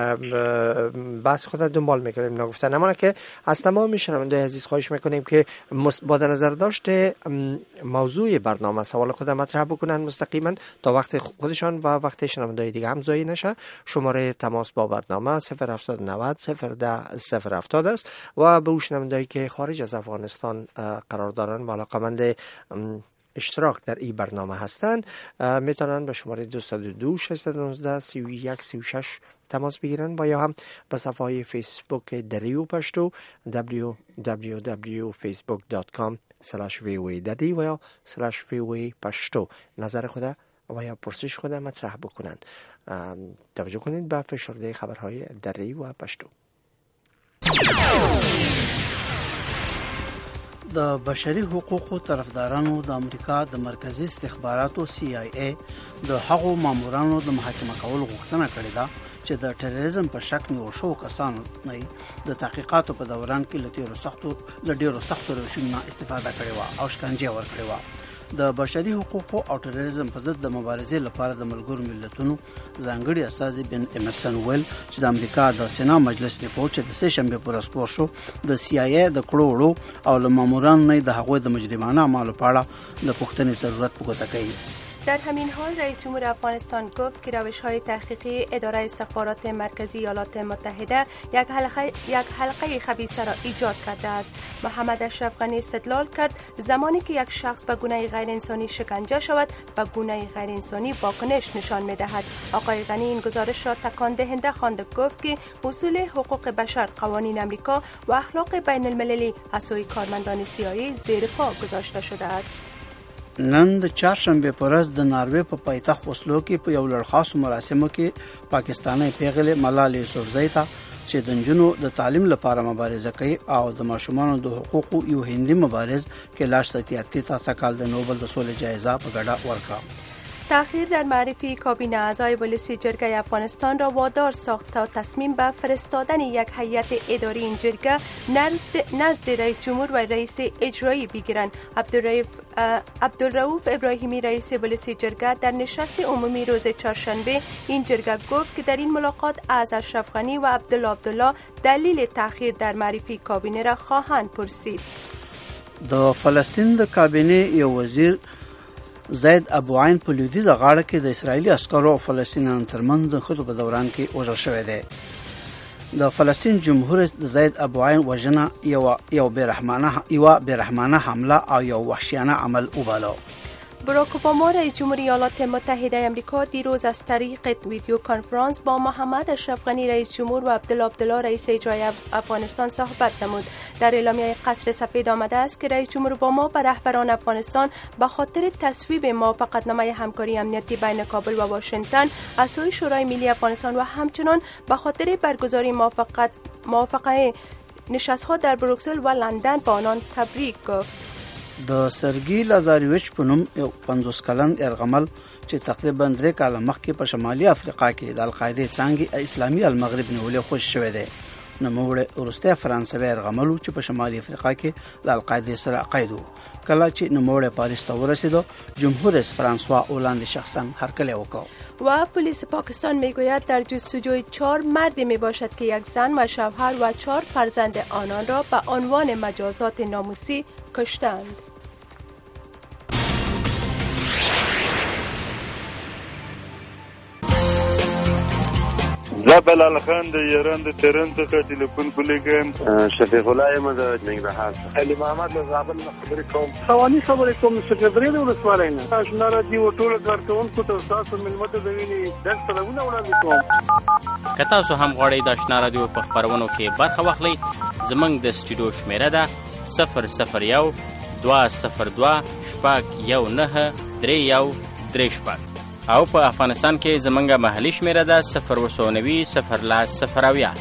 بحث خود دنبال میکنیم نگفتن. اما که از تمام شنوندگان عزیز خواهش میکنیم که با نظر داشته موضوع برنامه سوال خود مطرح بکنن مستقیما تا وقت خودشان و وقت شنوندگان دیگه هم ضایع نشه. شماره تماس با برنامه صفر هفتصد و نود صفر ده صفر هفتاد است و به شنوندگانی که خارج از افغانستان قرار دارن و علاقه‌مند اشتراک در این برنامه هستند میتونن به شماره دو صفر دو شش یک نه سی و یک سی و شش تماس بگیرن و یا هم به صفحه های فیسبوک دریو پشتو دبلیو دبلیو دبلیو فیسبوک دات کام سلش وی وی دری و یا سلش وی وی پشتو نظر خود و یا پرسش خود مطرح بکنند. توجه کنید به فشرده خبرهای دری و پشتو. د بشري حقوقو طرفدارانو د امریکا د مرکزی استخباراتو سی آی ای د هغو مامورانو د محاکمه کولو غوښتنه کړې ده چې د ټیرریزم په شک نیول شوو کسانو نه د تحقیقاتو په دوران کې له ډیرو سختو له ډیرو سختو روشونو استفاده کړې وه او شکنجه ورکړې وه. د بشري حقوقو او ټیرریزم په ضد د مبارزې لپاره د ملګرو ملتونو ځانګړي استازي بن ایمرسن ویل چې د امریکا د سنا مجلس ریپورت چې د سه شنبه پر خپور شو د سی آی ای د کړو وړو او له مامورانو نه د هغوی د مجرمانه اعمالو په اړه د پوښتنې ضرورت په ګوته کوي. در همین حال رئیس جمهور افغانستان گفت که روش‌های تحقیقی اداره استخبارات مرکزی ایالات متحده یک حلقه یک حلقه خبیثه را ایجاد کرده است. محمد اشرف غنی استدلال کرد زمانی که یک شخص به گونه غیر انسانی شکنجه شود به گونه غیر انسانی واکنش نشان می‌دهد. آقای غنی این گزارش را تکان دهنده خواند. گفت که اصول حقوق بشر، قوانین آمریکا و اخلاق بین المللی از سوی کارمندان سی آی ای زیر پا گذاشته شده است. نن د چهارشنبه په ورځ د ناروې په پایتخت اوسلو کې په یو لړخاسو مراسمو کې پاکستاني پیغلې ملالۍ یوسفزۍ ته چې د نجونو د تعلیم لپاره مبارزه کوي او د ماشومانو د حقوقو یو هندي مبارز کیلاش ستیارتی ته سکهال د نوبل د سولې جایزه په ګډه ورکړه. تأخیر در معرفی کابینه اعضای مجلس جرگه افغانستان را وادار ساخت تا تصمیم به فرستادن یک هیئت اداری این جرگه نزد, نزد رئیس جمهور و رئیس اجرایی بگیرند. عبدالرؤوف ابراهیمی رئیس مجلس جرگه در نشست عمومی روز چهارشنبه این جرگه گفت که در این ملاقات از اشرف غنی و عبدالله عبدالله دلیل تأخیر در معرفی کابینه را خواهند پرسید. د فلسطین د کابینه یو وزیر زید ابوعین په لویدیځه غاړه کې د اسرایلی عسکرو او فلسطینیانو ترمنځ د خټو په دوران کې وژل شوی دی. د فلسطین جمهور د زید ابوعین وژنه یو یو بیرحمانه یو بیرحمانه حمله او یو وحشیانه عمل وباله. باراک اوباما رئیس جمهور ایالات متحده آمریکا دیروز از طریق ویدیو کنفرانس با محمد اشرف غنی رئیس جمهور و عبدالله عبدالله رئیس اجرایی افغانستان صحبت نمود. در اعلامیه قصر سفید آمده است که رئیس جمهور اوباما به رهبران افغانستان به خاطر تصویب موافقتنامه همکاری امنیتی بین کابل و واشنگتن از سوی شورای ملی افغانستان و همچنان به خاطر برگزاری موافقت موافقه نشست‌ها در بروکسل و لندن به آنان تبریک گفت. د سرګي لازارویچ په نوم یو پنځوس کلن ارغمل چې تقریبا درې کاله مخکې په شمالي افریقا کې د القاعده څنګه اسلامي المغرب نیولې خوش شوې ده. نوموړی وروسته فرانسوي ارغمل چې په شمالي افریقا کې د القاعده سره عقید و. کله چې نوموړی پاریس ته ورسېد جمهور رئیس فرانسوا اولاند شخصا هرکلی وکړ. و پلیس پاکستان میگوید در جستجوی چهار مردی می باشد که یک زن و شوهر و چهار فرزند آنان را به عنوان مجازات ناموسی کشتند. زه بلال خان د ایران د تهران څخه ټلیفون کولیږم. شفیق الله یم د ننګرهار څخه. علي محمد له زابل نه خبرې کوم. خواني خبرې کوم سکرټری د ولسوالۍ نه. آشنا راډیو ټول کارکونکو ته تاسو ملمت د ویني د سلامونه وړاندې کوم. که تاسو هم غواړئ د آشنا راډیو په خبرونو کې برخه واخلئ زموږ د سټوډیو شمیره ده صفر صفر یو دوه صفر دوه شپږ یو نهه درې یو درې شپږ او په افغانستان کې زمونږه محلي شمیره ده صفر اوه نوي صفر لاس صفر اویا.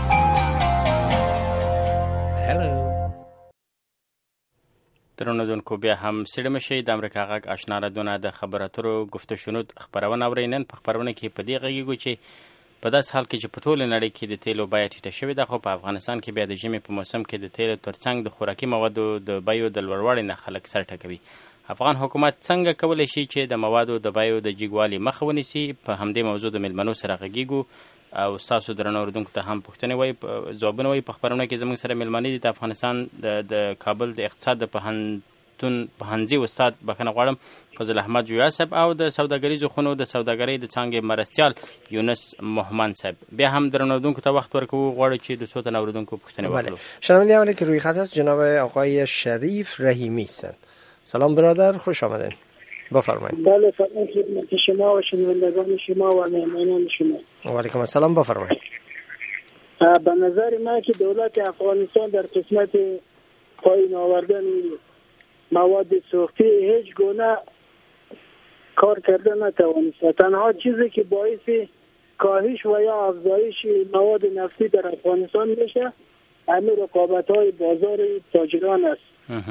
درنوونکو بیا هم ستړي مشئ. د امریکا غږ آشنا راډیو د خبرو اترو گفت شنود خبرونه اورئ. نن په خبرونه کې په دې غږیږو چې په داس حال کې چې په ټوله نړۍ کې د تیلو بیه ټیټه شوې ده، خو په افغانستان کې بیا د ژمي په موسم کې د تیلو ترڅنګ د خوراکي موادو د بیو د لوړوالي نه خلک سر ټکوي. افغان حکومت څنګه کولی شي چې د موادو د بیو د جګوالي مخه ونیسي؟ په همدې موضوع د مېلمنو سره غږیږو او ستاسو درنو اورېدونکو ته هم پوښتنې وایي ځوابونه وایي. په خبرونه کې زموږ سره مېلمانه دي د افغانستان د کابل د اقتصاد د پوهنتون پوهنځي استاد بخښنه غواړم فضل احمد جویا صاحب او د سوداګریزو خونو د سوداګرۍ د څانګې مرستیال یونس محمد صاحب. بیا هم درنو اورېدونکو ته وخت ورکوو غواړو چې د څو تنه اورېدونکو پوښتنې وکړو. شنونده اولی که روی خط است جناب آقای شریف رحیمی هستند. سلام برادر، خوش آمدین. بفرمایید. بله سلام خدمت شما و شنوندگان شما و مهمانان شما. و علیکم السلام، بفرمایید. به نظر من که دولت افغانستان در قسمت پایین آوردن مواد سوختی هیچ گونه کار کرده نتوانسته. تنها چیزی که باعث کاهش و یا افزایش مواد نفتی در افغانستان میشه همین رقابت‌های بازار تاجران است.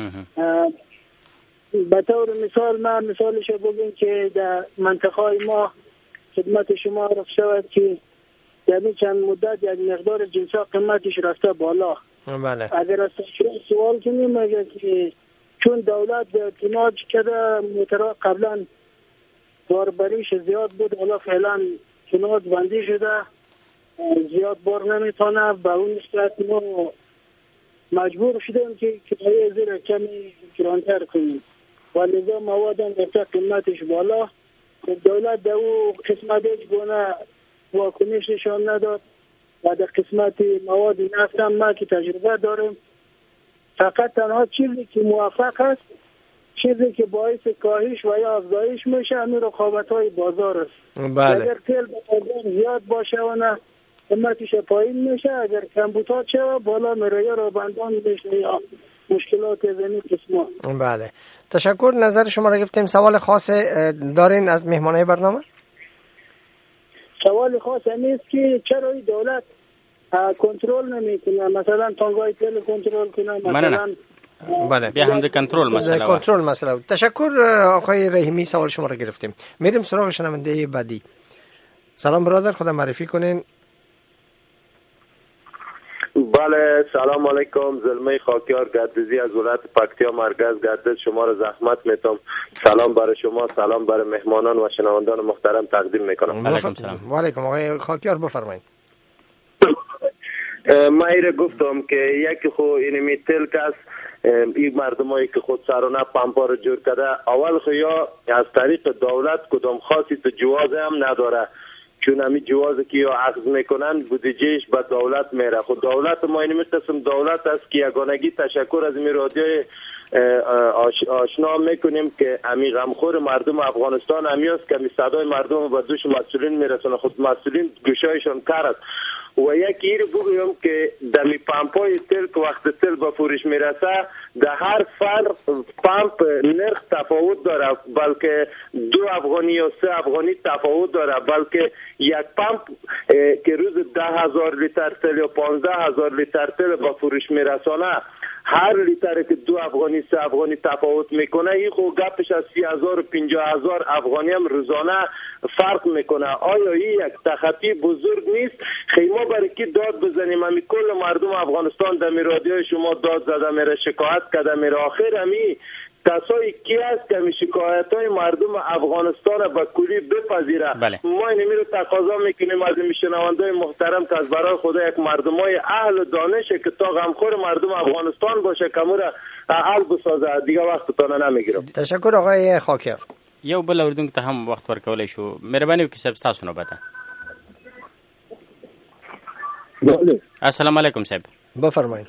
به طور مثال ما مثالش بگیم که در منطقه ما خدمت شما عرض شود که در چند مدت یک مقدار جنسا قیمتش رفته بالا. بله. اگر از سوال کنیم اگر که چون دولت توناج کرده موترها قبلا باربریش زیاد بود، حالا فعلا توناج بندی شده زیاد بار نمیتونه، به اون صورت ما مجبور شدیم که کرایه زیر کمی گرانتر کنیم و لذا مواد هم رفته قیمتش بالا. دولت در او قسمت هیچ گونه واکنش نشان نداد و در قسمت مواد نفت هم ما که تجربه داریم فقط تنها چیزی که موفق است، چیزی که باعث کاهش و یا افزایش میشه همین رقابت‌های بازار است. بله. اگر تیل به بازار زیاد باشه و نه قیمتش پایین میشه، اگر کمبوتا چه و بالا میره یا رابندان میشه یا مشکلات زمین قسمه. بله. تشکر، نظر شما را گفتیم. سوال خاص دارین از مهمانای برنامه؟ سوال خاص همیست که چرا این دولت کنترل نمیکنه، مثلا تانگای تیل کنترل کنه، مثلا بله بیا هم د کنترل مسئله کنترل مسئله. تشکر آقای رحیمی، سوال شما را گرفتیم. میریم سراغ شنونده بعدی. سلام برادر، خدا معرفی کنین. بله سلام علیکم، زلمه خاکیار گردزی از ولایت پکتیا مرکز گردز شما را زحمت میتم. سلام برای شما، سلام برای مهمانان و شنوندان محترم تقدیم میکنم. علیکم سلام. و علیکم آقای خاکیار، بفرمایید. ما ایره گفتم که یکی خو اینمی تل کس این مردمایی که خود سرانه پمپا رو جور کرده اول خو یا از طریق دولت کدام خاصی تو جواز هم نداره، چون همی جوازی که یا عقض میکنن بودجهش به دولت میره. خود دولت ما اینمی قسم دولت است که یگانگی تشکر از این رادیوی آشنا میکنیم که امی غمخور مردم افغانستان همی است که امی صدای مردم به دوش مسئولین میرسونه. خود مسئولین گوشایشان کرد و یکی ایره بگویم که دمی پمپای تل که وقت تل به فروش میرسه در هر فرق پمپ نرخ تفاوت داره، بلکه دو افغانی یا سه افغانی تفاوت داره، بلکه یک پمپ که روز ده هزار لیتر تل یا پانزده هزار لیتر تل به فروش میرسانه هر لیتر که دو افغانی سه افغانی تفاوت میکنه این خو گپش از سی هزار و پنجاه هزار افغانی هم روزانه فرق میکنه. آیا این یک تخطی بزرگ نیست؟ خیما برای کی داد بزنیم؟ همی کل مردم افغانستان در رادیوی شما داد زده میره، شکایت کرده میره، آخر همی کسایی کی است که شکایت های مردم افغانستان به کلی بپذیره؟ بله. ما اینمی رو تقاضا میکنیم از این شنوندای محترم که از برای خدا یک مردم های اهل دانشه که تا غمخور مردم افغانستان باشه که مورا اهل بسازه. دیگه وقتتانه نمیگیرم. تشکر آقای خاکیار. یو بل اوردونکو ته هم وخت ورکولی شو. مهرباني وکړئ صاحب تاسو نوبته. بله. السلام علیکم صاحب. بفرمایید.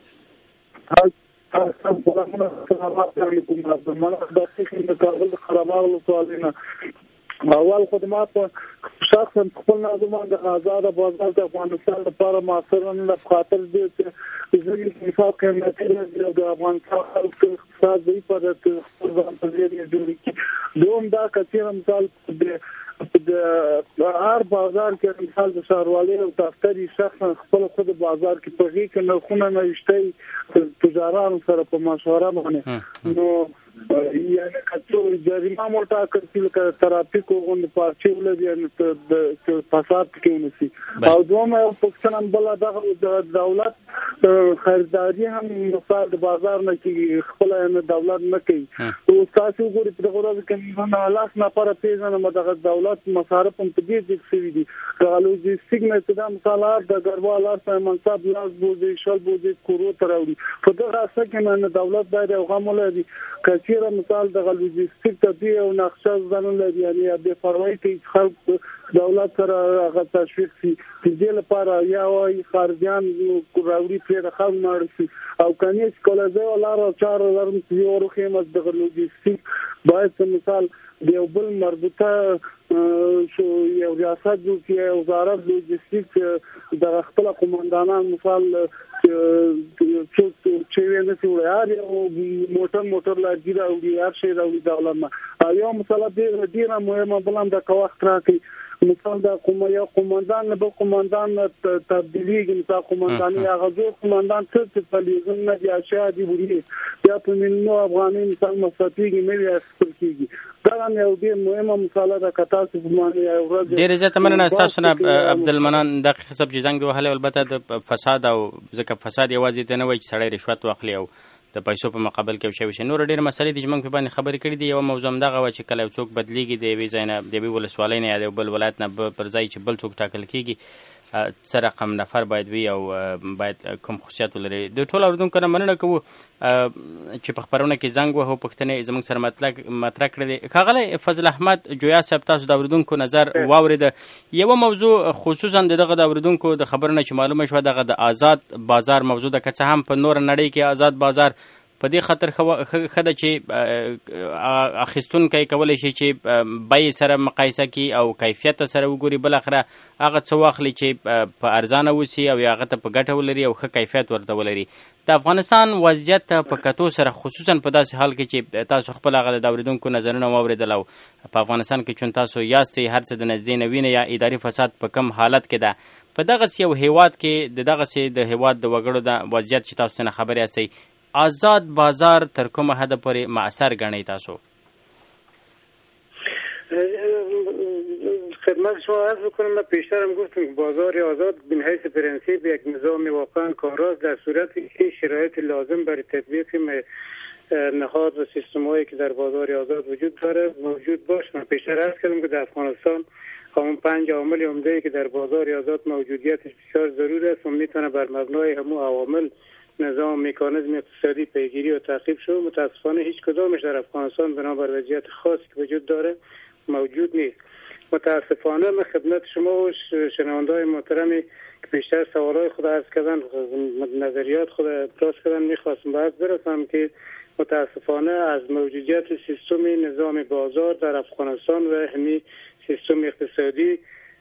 اول خدمات شخصا خپل نظمان د آزاد بازار د افغانستان لپاره معاصرن د خاطر دي چې ځینې مثال قیمتي د افغانستان اقتصاد دی په ځان په دې جوړ کی دوم دا کثیر مثال د هر بازار کې مثال د شهروالۍ او دفتري شخصا خپل خود بازار کې په هیڅ نه خونه نه شته تجاران سره په مشوره باندې نو یعنی کڅو جریمه موټا کړل ک ترافیک او د پارچې ولې د فساد کې ونسي او دوم یو پښتنن بل د دولت خریداري هم مثال د بازار نه کې خپل نه دولت نه کوي او تاسو ګورئ په دغه ورځ کې نه لاس نه پر پیژنه مدغه دولت مصارف هم په دې ځکه سوي دي د لوجستیک نه ستدا مثالات د ګربالار په منصب لاس بوزي شل بوزي کورو تراوي په دغه اساس کې نه دولت باید او غمول دي کثیره مثال د لوجستیک ته دی او نقشه ځانونه لري یعنی د فروي کې خلک دولت سره هغه تشویق سي د دې لپاره یا وايي خارجيان راوړي پر خام مارسي او کني سکولا زه ولاره چار لرم چې یو خیمه د لوجستیک باید مثال د یو بل مربوطه شو یو ریاست جو کې وزارت لوجستیک د خپل قومندانان مثال چې چې ویني سوړ او موټر موټر لګي دا او هر شي دا دولت ما یو مسله دې ډیره مهمه بلند کا وخت راکې مثال دا کوم یو قومندان به قومندان تبدیلیږي مثال قومنداني هغه زو قومندان څه په لیزن نه دی اشیا دی وړي یا په منو افغاني مثال مستفیږي مې اصل کیږي دا یو ډیر مهمه مسله ده کتا څه باندې یو ورځ ډیر زیات مننه تاسو نه عبدالمنان دغه حساب چې زنګ وهله البته د فساد او ځکه فساد یوازې ته نه وای چې سړی رشوت واخلي او د پیسو په مقابل کې شوی شي نور ډیر مسلې دي چې موږ په باندې خبرې کړې دي یو موضوع هم دغه و چې کله څوک بدلیږي د یوې ځای نه د یوې ولسوالۍ نه یا د بل ولایت نه پر ځای چې بل څوک ټاکل کېږي څه رقم نفر باید وي او باید کوم خصوصیات ولري د ټولو اورېدونکو نه مننه کوو چې په خپرونه کې زنګ وهو پوښتنې زموږ سره مطرح کړې دي ښاغلی فضل احمد جویا صاحب تاسو د اورېدونکو نظر واورېده یوه موضوع خصوصا د دغه د اورېدونکو د خبرو نه چې معلومه شوه دغه د آزاد بازار موضوع ده که څه هم په نوره نړۍ کې آزاد بازار په دې خاطر ښه ده چې اخیستونکی کولی شي چې بیې سره مقایسه کړي او کیفیت سره وګوري بالاخره هغه څه واخلي چې په ارزانه وسي او هغه ته په ګټه ولري او ښه کیفیت ورته ولري د افغانستان وضعیت په کتو سره خصوصا په داسې حال کې چې تاسو خپل هغه د اورېدونکو نظرونه واورېدل او په افغانستان کې چون تاسو یاستئ هر څه د نږدې نه وینئ یا اداري فساد په کم حالت کې ده په دغسې یو هیواد کې د دغسې د هیواد د وګړو د وضعیت چې تاسو ته خبرې یاستئ آزاد بازار تر کومه حد پورې مؤثر ګڼئ تاسو؟ خدمت شما عرض بکنم من پیشتر هم گفتم بازار آزاد بین حیث پرنسیپ یک نظام واقعا کارآمد در صورتی که شرایط لازم برای تطبیق نهاد و سیستم هایی که در بازار آزاد وجود داره موجود باشه. من پیشتر عرض کردم که در افغانستان همون پنج عامل عمده که در بازار آزاد موجودیتش بسیار ضروری است و میتونه بر مبنای همون عوامل نظام مکانیزم اقتصادی پیگیری و تعقیب شد. متاسفانه هیچ کدامش در افغانستان بنابر وضعیت خاصی که وجود داره موجود نیست. متاسفانه من خدمت شما و شنونده‌های محترمی که بیشتر سوالای خود عرض کردن نظریات خود ابراز کردن میخواستم باید برسم که متاسفانه از موجودیت سیستم نظام بازار در افغانستان و همین سیستم اقتصادی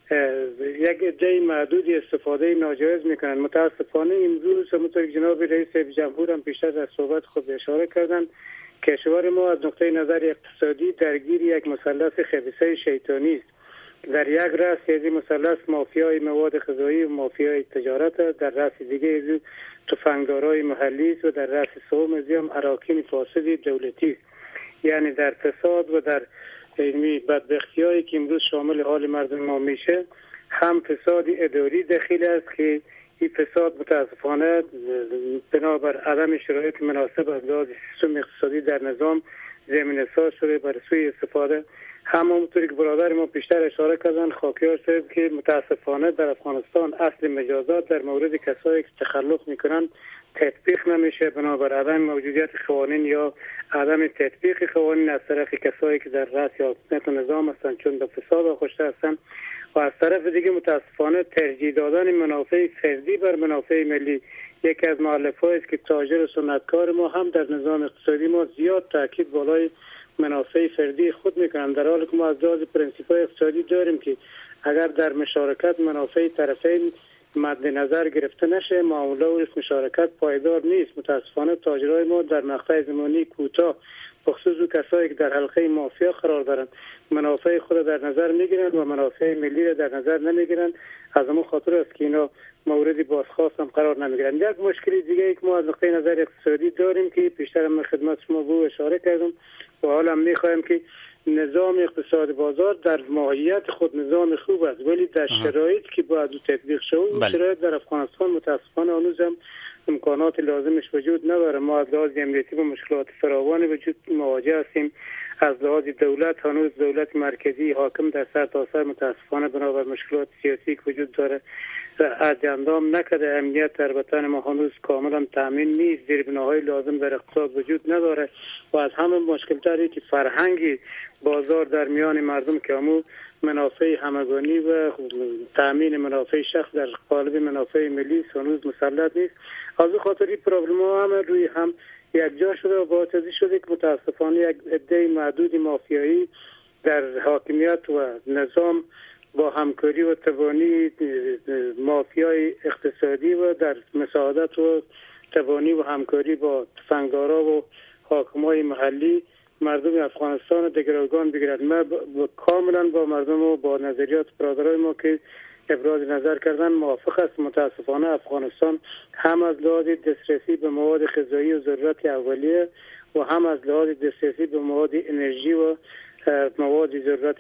یک عده معدودی استفاده ناجایز میکنن. متاسفانه امروز همونطور که جناب رئیس جمهور هم پیشتر در صحبت خود اشاره کردن کشور ما از نقطه نظر اقتصادی درگیر یک مثلث خبیثه شیطانی است. در یک رأس از این مثلث مافیای مواد غذایی و مافیای تجارت، در رأس دیگه از تفنگدارای محلی است و در رأس سوم از هم اراکین فاسد دولتی است. یعنی در فساد و در علمی بدبختی‌هایی که امروز شامل حال مردم ما میشه هم فساد اداری دخیل است که این فساد متاسفانه بنابر عدم شرایط مناسب از لحاظ سیستم اقتصادی در نظام زمینه ساز شده بر سوی استفاده. همونطوری که برادر ما پیشتر اشاره کردن خاکیار صاحب که متاسفانه در افغانستان اصل مجازات در مورد کسایی که تخلف میکنن تطبیق نمیشه بنابر عدم موجودیت قوانین یا عدم تطبیق قوانین از طرف کسایی که در رأس حکومت و نظام هستند چون به فساد آغشته هستند و از طرف دیگه متاسفانه ترجیح دادن منافع فردی بر منافع ملی یکی از مؤلفه‌ای است که تاجر و صنعتکار ما هم در نظام اقتصادی ما زیاد تاکید بالای منافع فردی خود میکنن، در حالی که ما از لحاظ پرنسیپ‌های اقتصادی داریم که اگر در مشارکت منافع طرفین مد نظر گرفته نشه معامله و مشارکت پایدار نیست. متاسفانه تاجرای ما در مقطع زمانی کوتاه بخصوص کسایی که در حلقه مافیا قرار دارند منافع خود در نظر میگیرند و منافع ملی را در نظر نمیگیرند. از همون خاطر است که اینا موردی بازخواست هم قرار نمیگیرند. یک مشکلی دیگه ای که ما از نقطه نظر اقتصادی داریم که بیشتر من خدمت شما به اشاره کردم و حالا میخوایم که نظام اقتصاد بازار در ماهیت خود نظام خوب است ولی در شرایط که باید تطبیق شود شرایط در افغانستان متاسفانه هنوز هم امکانات لازمش وجود نداره. ما از لحاظ امنیتی با مشکلات فراوان وجود مواجه هستیم. از لحاظ دولت هنوز دولت مرکزی حاکم در سر تا سر متاسفانه بنابر مشکلات سیاسی که وجود داره از اندام نکرده. امنیت در وطن ما هنوز کاملا تامین نیست. زیربناهای لازم در اقتصاد وجود نداره و از همه مشکل تری که فرهنگ بازار در میان مردم که همو منافع همگانی و تامین منافع شخص در قالب منافع ملی هنوز مسلط نیست. از این خاطر این پروبلم ها همه روی هم یک جا شده و باعث شده که متاسفانه یک عده معدود مافیایی در حاکمیت و نظام با همکاری و توانی مافیای اقتصادی و در مساعدت و پشتیبانی و همکاری با تفنگدارا و حاکمای محلی مردم افغانستان دگرگان بگیرد. ما با کاملا با مردم و با نظریات برادرای ما که ابراز نظر کردن موافق است. متاسفانه افغانستان هم از لحاظ دسترسی به مواد غذایی و ضرورت اولیه و هم از لحاظ دسترسی به مواد انرژی و مواد ضرورت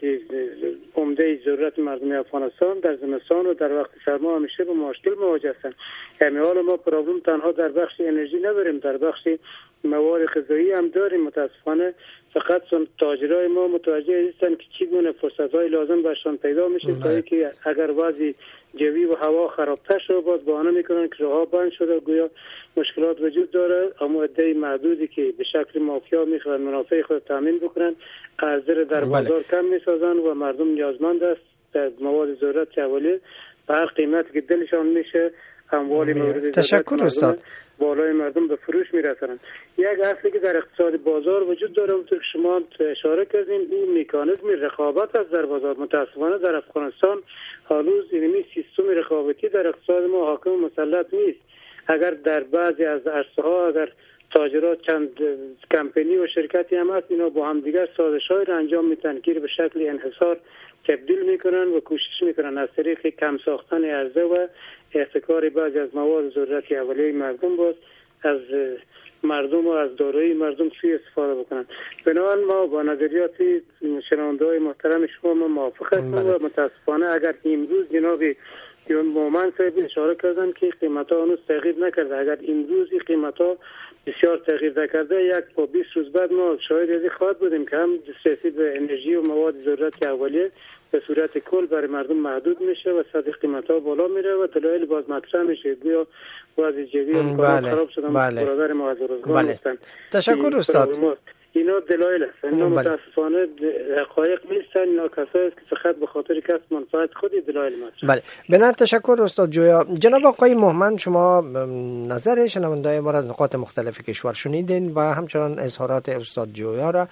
عمده ضرورت مردم افغانستان در زمستان و در وقت سرما همیشه به مشکل مواجه هستند. یعنی حالا ما پرابلم تنها در بخش انرژی نداریم، در بخش مواد غذایی هم داریم. متاسفانه فقط تاجرای ما متوجه هستند که چگونه فرصت‌های لازم برشان پیدا میشه تا اینکه اگر وضع جوی و هوا خرابتر شد باز بهانه میکنن که راه‌ها بند شده، گویا مشکلات وجود داره. اما عده معدودی که به شکل مافیا میخوان منافع خود تامین بکنن ارزش در بازار کم میسازن و مردم نیازمند است در مواد ضرورت اولیه به هر قیمتی که دلشان میشه اموال مورد تشکر استاد بالای مردم به فروش میرسونن. یک اصلی که در اقتصاد بازار وجود داره اونطور که شما اشاره کردین این مکانیزم رقابت است در بازار. متاسفانه در افغانستان هنوز این سیستم رقابتی در اقتصاد ما حاکم مسلط نیست. اگر در بعضی از عرصه‌ها اگر تاجرات چند کمپانی و شرکتی هم هست اینا با هم دیگر سازش‌های را انجام میدن که به شکل انحصار تبدیل میکنن و کوشش میکنن از طریق کم ساختن عرضه و احتکار بعضی از مواد ضرورت اولیه مردم باز از مردم و از دارایی مردم سوء استفاده بکنن. بنابراین ما با نظریات شنونده‌های محترم شما ما موافق هستیم و متاسفانه اگر امروز جناب مومن صاحب اشاره کردن که قیمت‌ها هنوز تغییر نکرده، اگر امروز این قیمت‌ها بسیار تغییر نکرده یک با بیست روز بعد ما شاهد از خواهد بودیم که هم دسترسی به انرژی و مواد ضرورت اولیه به صورت کل برای مردم محدود میشه و سطح قیمت‌ها بالا میره و دلایل باز مطرح میشه. گویا وضع جوی و بله. خراب شدن بله. برادر ما از روزگار هستند. تشکر استاد. اینا دلایل است. اینا متاسفانه حقایق نیستن، اینا کسایی است که فقط به خاطر کسب منفعت خودی دلایل مطرح. بله. بنا تشکر استاد جویا. جناب آقای مهمن شما نظر شنونده‌های ما از نقاط مختلف کشور شنیدین و همچنان اظهارات استاد جویا را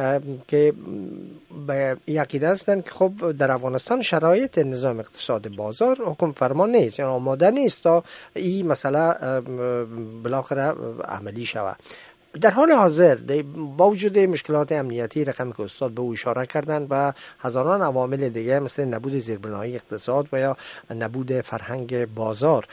که به عقیده هستند که خب در افغانستان شرایط نظام اقتصاد بازار حکم فرما نیست، یعنی آماده نیست تا این مسئله بالاخره عملی شود. در حال حاضر با وجود مشکلات امنیتی رقمی که استاد به او اشاره کردند و هزاران عوامل دیگه مثل نبود زیربنایی اقتصاد و یا نبود فرهنگ بازار،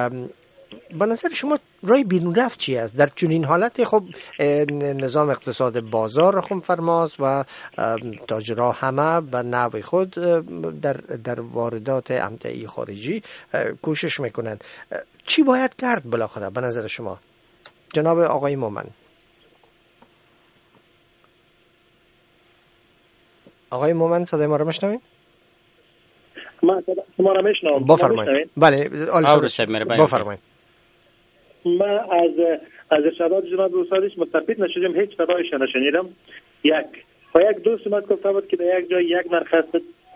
با نظر شما راه بیرون رفت چی است در چنین حالتی؟ خب نظام اقتصاد بازار رقم فرماست و تاجرها همه به نوع خود در در واردات امتعی خارجی کوشش میکنن. چی باید کرد بالاخره به نظر شما جناب آقای مومن؟ آقای مومن صدای ما رو میشنوین؟ ما شما رو میشنوم. بفرمایید. بله بفرمایید. ما از از ارشادات جناب استادش مستفید نشدیم، هیچ صدایش نشنیدم. یک با یک دوست ما گفته بود که در یک جای یک نرخ است،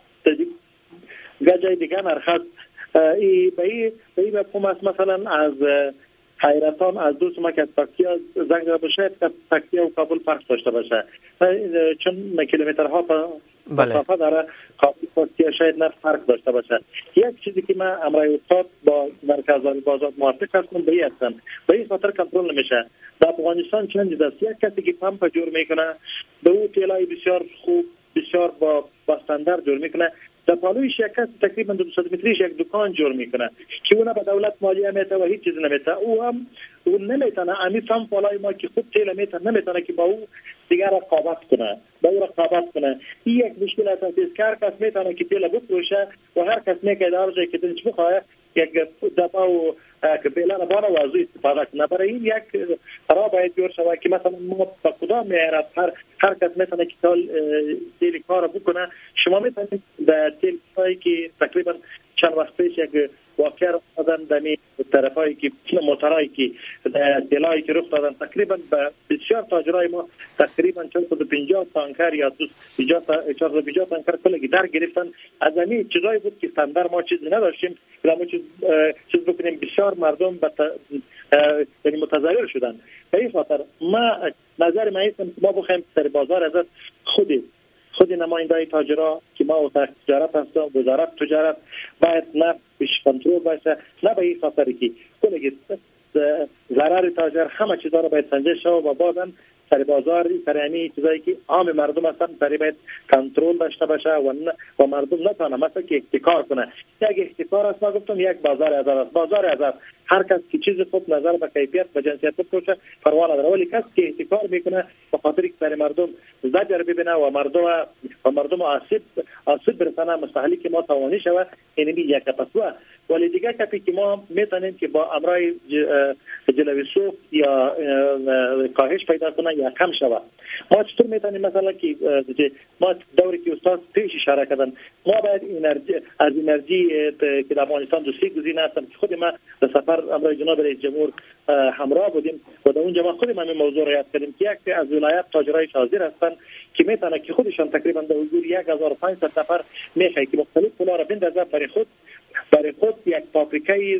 در جای دیگر نرخ است. ای به این به این مفهوم است مثلا از حیرتان از دوست ما که از پکتیا زنگ زده باشه که پکتیا و کابل فرق داشته باشه چون کیلومترها مسافه داره، پکتیا شاید نه فرق داشته باشه. یک چیزی که من امرای استاد با مرکز بازار موافق هستم به این هستم به این خاطر کنترل نمیشه. در افغانستان چند چیز است، یک کسی که پمپ جور میکنه به او تیلای بسیار خوب بسیار با با استاندارد جور میکنه، در پالویش یک کس تقریبا دویست متریش یک دکان جور میکنه که اون به دولت مالیه میته و هیچ چیز نمیته. او هم اون نمیتونه امی فهم پالای ما که خوب تیل میته نمیتونه که با او دیگر رقابت کنه با او رقابت کنه. این یک مشکل اساسی است که هر کس میتونه که تیل بفروشه و هر کس میگه در جایی که دلش بخواه یک دفعه و که بیلان بانه و ازو استفاده کنه. برای این یک قرار باید جور شود که مثلا ما با کدام میارد هر هر کس میتونه که تیل کار بکنه. شما میتونید در تیل هایی که تقریبا چند وقت پیش یک واقعه رخ دادن دمی طرفایی که موترایی که تیلایی که رخ دادن تقریبا به بسیار تاجرای ما تقریبا چهارصد و پنجاه تانکر یا چهارصد و پنجاه تانکر کلگی در گرفتن. از همین چیزایی بود که استاندار ما چیزی نداشتیم که ما چیز چیز بکنیم بسیار مردم یعنی متضرر شدن. به این خاطر ما نظر ما است ما بخوایم در بازار ازت خودی خود نمایندای تاجرها که ما و تجارت هستم وزارت تجارت باید نه پیش کنترل باشه نه به این خاطر که کلگی ضرر تاجر همه چیزا رو باید سنجش شود و بعداً سر بازار سر همین چیزایی که عام مردم هستن سر باید کنترل داشته باشه و و مردم نتونه مثلا که احتکار کنه. یک احتکار است، ما گفتم یک بازار آزاد است. بازار آزاد هر کس که چیز خوب نظر به کیفیت و جنسیت بفروشه پروا نداره، ولی کسی که احتکار میکنه به خاطر که سر مردم زجر ببینه و مردم و مردم آسیب آسیب برسانه مستحیلی که ما توانی شود، یعنی یک پسوه. ولی دیگه کپی که ما میتونیم که با امرای جلوی سوخت یا کاهش پیدا کنه یا کم شود. ما چطور میتونیم مثلا که ما دوری که استاد پیش اشاره کردن ما باید انرژی از انرژی که در افغانستان دو سه گزینه هستن که خود ما در سفر امرای جناب رئیس جمهور همراه بودیم و در اونجا ما خود ما این موضوع را یاد کردیم که یک از ولایت تاجرای حاضر هستن که میتونه که خودشان تقریبا در حدود یک هزار و پانصد نفر میخواد که مختلف پولا را بندازه برای خود برای خود یک فابریکه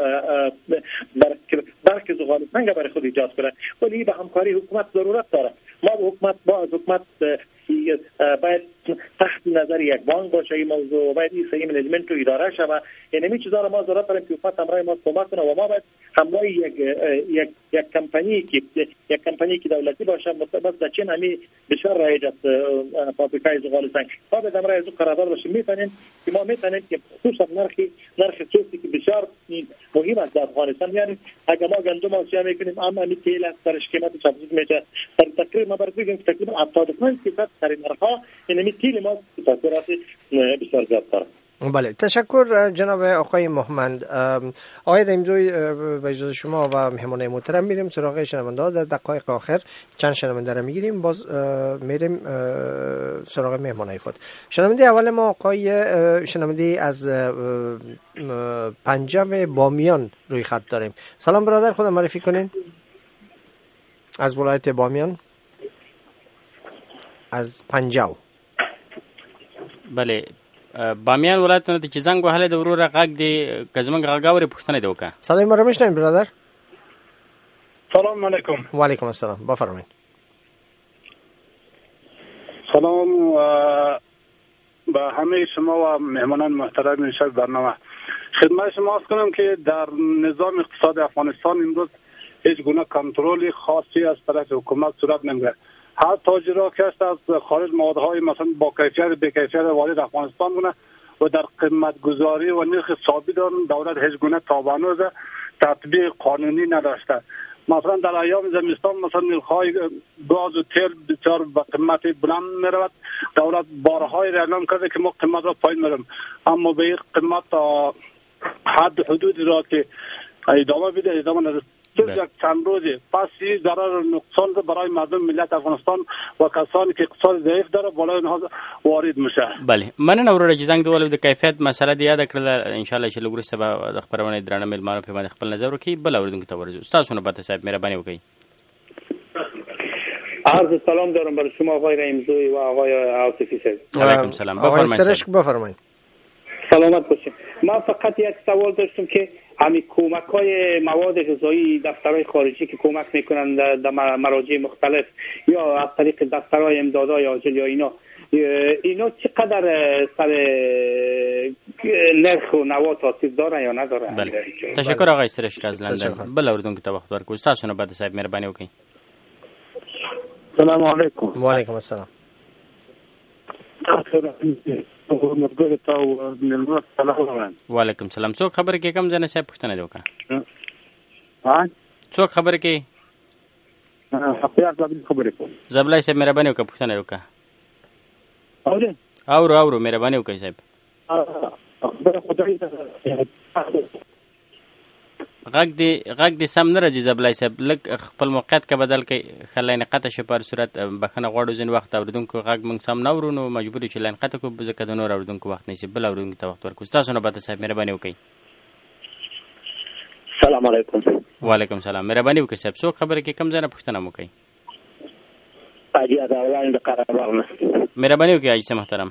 برق زغال سنگ برای خود ایجاد کنه. ولی به همکاری حکومت ضرورت داره. ما به حکومت با از حکومت باید تحت نظر یک بانک باشه این موضوع، باید این صحیح منیجمنت و اداره شود. یعنی این چیزا رو ما ضرورت داریم که حکومت همراه ما کمک کنه و ما باید همراه یک یک یک کمپانی که یک کمپانی که دولتی باشه مثل در چین همین بسیار رایج است فابریکه زغال سنگ. ما باید همراه از قرارداد باشیم. میتونیم که ما میتونیم که خصوصا نرخ نرخ سوختی که بسیار مهم است در افغانستان، یعنی اگر ما گندم آسیا میکنیم اما این تیل است درش قیمت افزود میشه تقریبا ما برای بگیم تقریبا هفتاد و پنج درصد در نرخ‌ها این تیل ما تاثیرات بسیار زیاد داره. بله، تشکر جناب آقای محمد. آقای رمزوی به اجازه شما و مهمان محترم میریم سراغ شنونده ها. در دقایق آخر چند شنونده را میگیریم، باز میریم سراغ مهمانای خود. شنونده اول ما آقای شنونده از پنجاب بامیان روی خط داریم. سلام برادر، خودم معرفی کنین. از ولایت بامیان، از پنجاب. بله، بامیان ولایت نه چې زنګ وهله د وروره غږ دی که زمونږ غږاورې پوښتنه دی وکړه. صدای ما را میشنوین برادر؟ سلام علیکم. و علیکم السلام، بفرمایید. سلام به همه شما و مهمانان محترم این شب برنامه. خدمت شما عرض کنم که در نظام اقتصاد افغانستان امروز هیچ گونه کنترل خاصی از طرف حکومت صورت نمیگیرد. هر تاجرها که است از خارج موادهای مثلا با کیفیت به کیفیت وارد افغانستان بونه و در قیمت گذاری و نرخ ثابت دارن. دولت هیچ گونه تابانوز تطبیق قانونی نداشته. مثلا در ایام زمستان مثلا نرخ‌های گاز و تیل بسیار با قیمت بلند میرود. دولت بارهای را اعلام کرده که ما قیمت را پایین میرم، اما به این قیمت حد حدودی را که ادامه بده ادامه نداره. یک چند روزی پس این ضرر نقصان برای مردم ملت افغانستان و کسانی که اقتصاد ضعیف داره بالای اونها وارد میشه. بله، مننه وروره چې زنګ د کیفیت مسله دی یاد کړل. ان شاء الله چې لګورسته به د خبرونه درنه ملمانو په باندې خپل نظر وکړي. بل اوریدونکو ته ورځو استاد سونه باته صاحب مهرباني وکړئ. عرض سلام دارم برای شما آقای رحیمزوی و آقای عاطفی صاحب. علیکم سلام. آقای سرشک بفرمایید. سلامت باشید. من فقط یک سوال داشتم که همین کمک های مواد غذایی دفترهای خارجی که کمک میکنن در مراجع مختلف یا از طریق دفترهای امدادهای عاجل یا اینا اینا چقدر سر نرخ و نوا تاثیر داره یا نداره؟ بله. تشکر آقای سرشک از لندن. بل اوریدونکو ته وخت ورکړو. تاسو نه بعد صاحب مهرباني وکړئ. سلام علیکم. و علیکم السلام. وعلیکم سلام. څوک خبر کې کوم ځنه صاحب پوښتنه دی وکړه؟ ها څوک خبر کې؟ خپل خبرې کوم. زبلای صاحب مهرباني وکړه پوښتنه وکړه. اورې اورو اورو مهرباني وکړئ صاحب. خبره خدای ته غږ دی غږ دی سم نه راځي زبلای صاحب. لږ خپل موقعیت که بدل کړئ ښه لاین قطع شي. په صورت بخښنه غواړو ځینې وخت اورېدونکو غږ موږ سم نه اورو نو مجبور یو چې لاین قطع کړو ځکه د نور اورېدونکو وخت نیسي. بل اورېدونکو ته وخت ورکړو. ستاسو نه باته صاحب مهرباني وکړئ. سلام علیکم. وعلیکم سلام. مهرباني وکړئ صاحب. څوک خبره کې کوم ځای نه پوښتنه مو کوئ؟ حاجي عطاالله د قره باغ نه. مهرباني وکړئ حاجي صاحب محترم.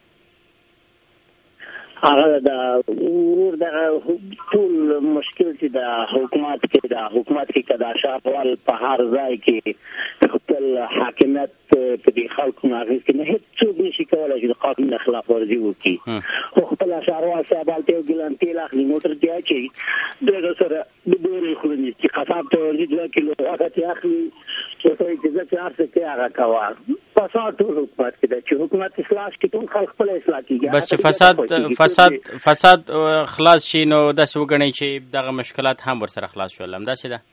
هغه د ورور د ټول مشکل چې د حکومت کې د حکومت کې کدا شاول په هر ځای کې خپل حاکمیت په دې خلکو نه اخیستي نه هیڅ څوک نشي کولی چې د قانون خلاف ورزي وکړي خو خپل اشعار صاحب هلته یو ګیلان تیل اخلي موټر کې اچوي دغه سره د بورې خوري چې قصاب ته ورځي دوه کیلو هغه ته اخلي چې ته چې ځکه هر څه کې هغه کوه فساد ټول حکومت کې ده چې حکومت اصلاح کې ټول خلک خپل اصلاح کېږي بس چې فساد فساد فساد خلاص شي نو داسې وګڼئ چې دغه مشکلات هم ورسره خلاص شول همداسې ده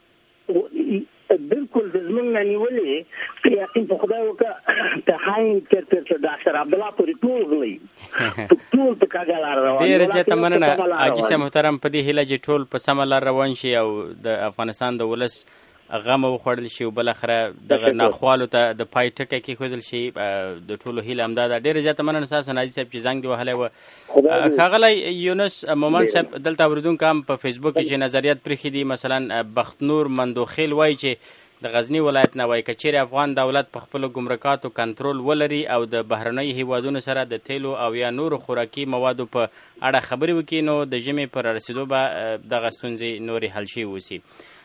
بالکل زمونږ نه نیولې یقین په خدای وکړه ته هاین چېرته چې ډاکټر عبدالله پورې ټول غلي ټول په کږه لار روان ډېره زیاته مننه حاجي صاحب محترم په دې هیله چې ټول په سمه لار روان شي او د افغانستان د ولس غم وخوړل شي او بالاخره دغه ناخوالو ته د پای ټکی کېښودل شي د ټولو هیله همدا ده. ډېره زیاته مننه ستاسو ناجي صاحب چې زنګ دې وهلی وه. ښاغلی یونس مومند صاحب دلته اورېدونکو هم په فیسبوک کې چې نظریات پرېښي دي مثلا بختنور مندوخیل وایي چې د غزني ولایت نه وایي که چیرې افغان دولت په خپلو ګمرکاتو کنټرول ولري او د بهرنیو هیوادونو سره د تیلو او یا نورو خوراکي موادو په اړه خبرې وکړي نو د ژمي په رارسېدو به دغه ستونزې نورې حل شوي اوسي.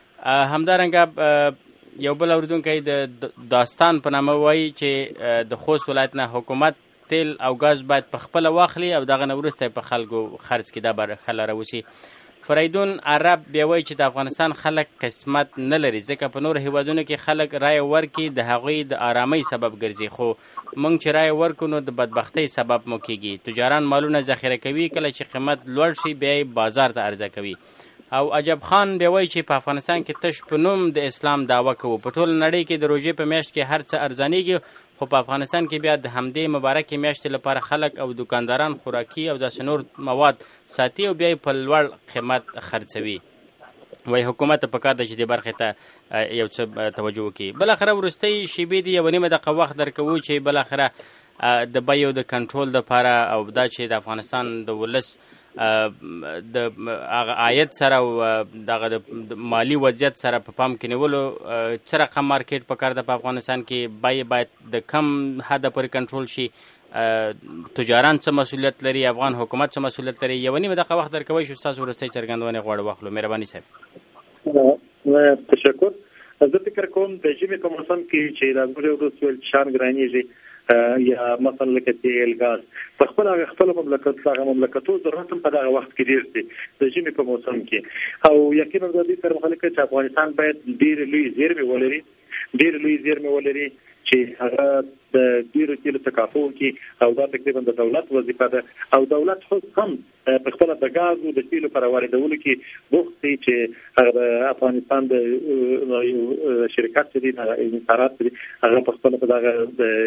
همدارنګه یو بل اورېدونکی د داستان په نامه وایي چې د خوست ولایت نه حکومت تیل او ګاز باید په خپله واخلي او دغه نه وروسته په خلکو خرڅ کړي دا به ښه لاره وسي. فریدون عرب بیا وایي چې د افغانستان خلک قسمت نه لري ځکه په نورو هیوادونو کې خلک رایه ورکړي د هغوی د آرامۍ سبب ګرځي خو موږ چې رایه ورکړو نو د بدبختۍ سبب مو کېږي. تجاران مالونه ذخیره کوي کله چې قیمت لوړ شي بیا یې بازار ته عرضه کوي. او عجب خان بیا وایي چې په افغانستان کې تش په نوم د اسلام دعوه کوو په ټول نړۍ کې د روژې په میاشت کې هر څه ارزانېږي خو په افغانستان کې بیا د همدې مبارکې میاشتې لپاره خلک او دکانداران خوراکي او داسې نور مواد ساتي او بیا یې په لوړ قیمت خرڅوي. وایي حکومت ته پکار ده چې دې برخې ته یو څه توجه وکړي. بالاخره وروستۍ شیبې دي یوه نیمه دقیقه وخت درکوو چې بالاخره د بیو د کنټرول دپاره او دا چې د افغانستان د ولس د هغه عاید سره او دغه د مالی وضعیت سره په پام کې نیولو څه رقم مارکیټ پکار ده په افغانستان کې بیې باید د کم حده پورې کنټرول شي تجاران څه مسؤلیت لري افغان حکومت څه مسؤلیت لري. یوه نیمه دقیقه وخت درکوی شو ستاسو وروستۍ څرګندونې غواړو واخلو. مهرباني صاحب. تشکر. زه فکر کوم د ژمي په موسم کې چې دا موږ وروسته ویل شان ګرانېږي یا مثلا لکه تیل ګاز په خپل هغه خپل مملکت هغه مملکتو ضرورت په دغه وخت کې ډېر دي د ژمي په موسم کې او یقینا د دې سره مخالفت چې افغانستان باید ډېر لوی زیرمې ولري ډېر لوی زیرمې ولري چې هغه د ډېرو تیلو تکافو کې او دا تقریبا د دولت وظیفه ده او دولت خو هم په خپل د ګازو د تیلو پر واردولو کې بوخت دي چې هغه د افغانستان د شرکت دي د انحصارات دي هغه په خپل په دغه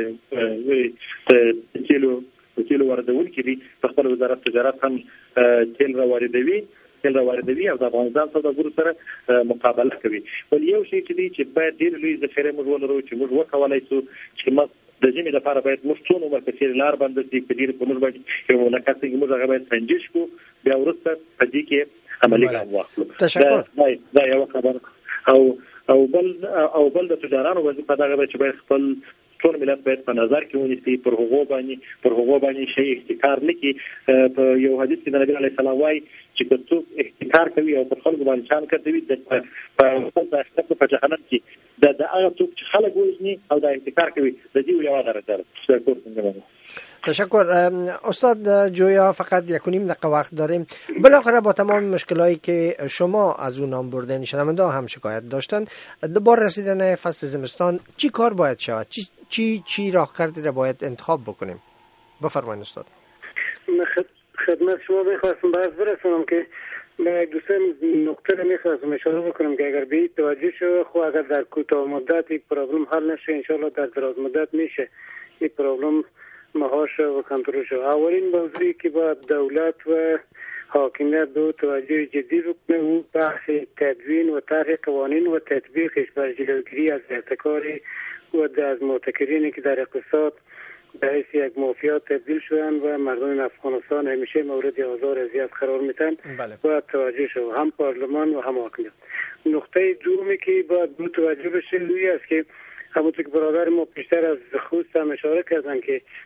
د تیلو د تیلو واردول کې دي په خپل وزارت تجارت هم تیل را واردوي تیل را واردوي او د افغانستان سوداګرو سره مقابله کوي. ول یو شی چې دی چې باید ډېر لوی ذخیره موږ ولرو چې موږ وکولای شو چې موږ د ژمي لپاره باید موږ څو عمر په څېر لار باندې چې په ډېر په موږ باندې یو مملکت کې موږ هغه باید سنجش کو بیا وروسته په دې کې عملي ګام واخلو. تشکر. دا یو خبره او او بل او بل د تجارانو وظیفه دا غواړي چې باید خپل ټول ملت باید په نظر کې ونیسي پر هغو باندې پر هغو باندې شی احتکار نه کړي. په یو حدیث کې د نبی علیه السلام وایي چې که څوک احتکار کوي او پر خلکو باندې چان کوي د په آخرت په جهنم کې د هغه څوک چې خلک وژني او د احتکار کوي د دې یو درجه ده. تشکر استاد جویا. فقط یک و نیم دقیقه وقت داریم. بالاخره با تمام مشکلاتی که شما از اون نام بردن شنونده هم شکایت داشتن دوباره رسیدن فصل زمستان چی کار باید شود؟ چی چی چی راهکردی را باید انتخاب بکنیم؟ بفرمایید استاد. خدمت شما میخواستم باز برسونم که به دو سه نکته رو میخواستم اشاره بکنم که اگر به توجه شو خو اگر در کوتاه مدت این پرابلم حل نشه انشالله در دراز مدت میشه این پرابلم مهاش و کنترل شو. اولین موضوعی که باید دولت و حاکمیت به توجه جدی بکنه و بحث تدوین و طرح قوانین و تطبیقش برای جلوگیری از احتکار و از محتکرینی که در اقتصاد به حیث یک مافیا تبدیل شدن و مردم افغانستان همیشه مورد آزار اذیت قرار میتن. بله. باید توجه شد هم پارلمان و هم حاکمیت. نقطه دومی که باید متوجه بشه روی است که همونطور که برادر ما پیشتر از خوست هم اشاره کردن که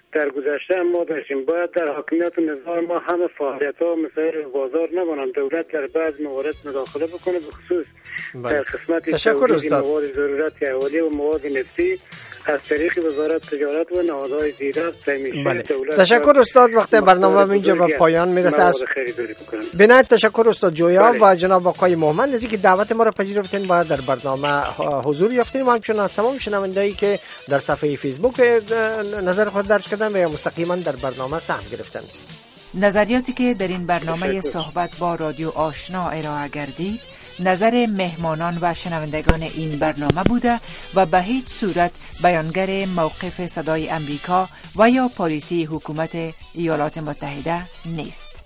در گذشته ما داشتیم. باید در حاکمیت و نظام ما همه فعالیت ها مثل بازار نمانند، دولت در بعض موارد مداخله بکنه، به خصوص در قسمت تولید مواد ضرورت اولیه و مواد نفتی از طریق وزارت تجارت و نهادهای زیرا تامین بله. دولت. تشکر استاد، وقت برنامه اینجا به پایان میرسه. از بنایت تشکر استاد جویا و جناب آقای محمد از اینکه دعوت ما را پذیرفتین و در برنامه حضور یافتین. ما همچنین از تمام شنوندهایی که در صفحه فیسبوک نظر خود درج کردن و یا مستقیما در برنامه سهم گرفتن. نظریاتی که در این برنامه صحبت با رادیو آشنا ارائه گردید نظر مهمانان و شنوندگان این برنامه بوده و به هیچ صورت بیانگر موقف صدای امریکا و یا پالیسی حکومت ایالات متحده نیست.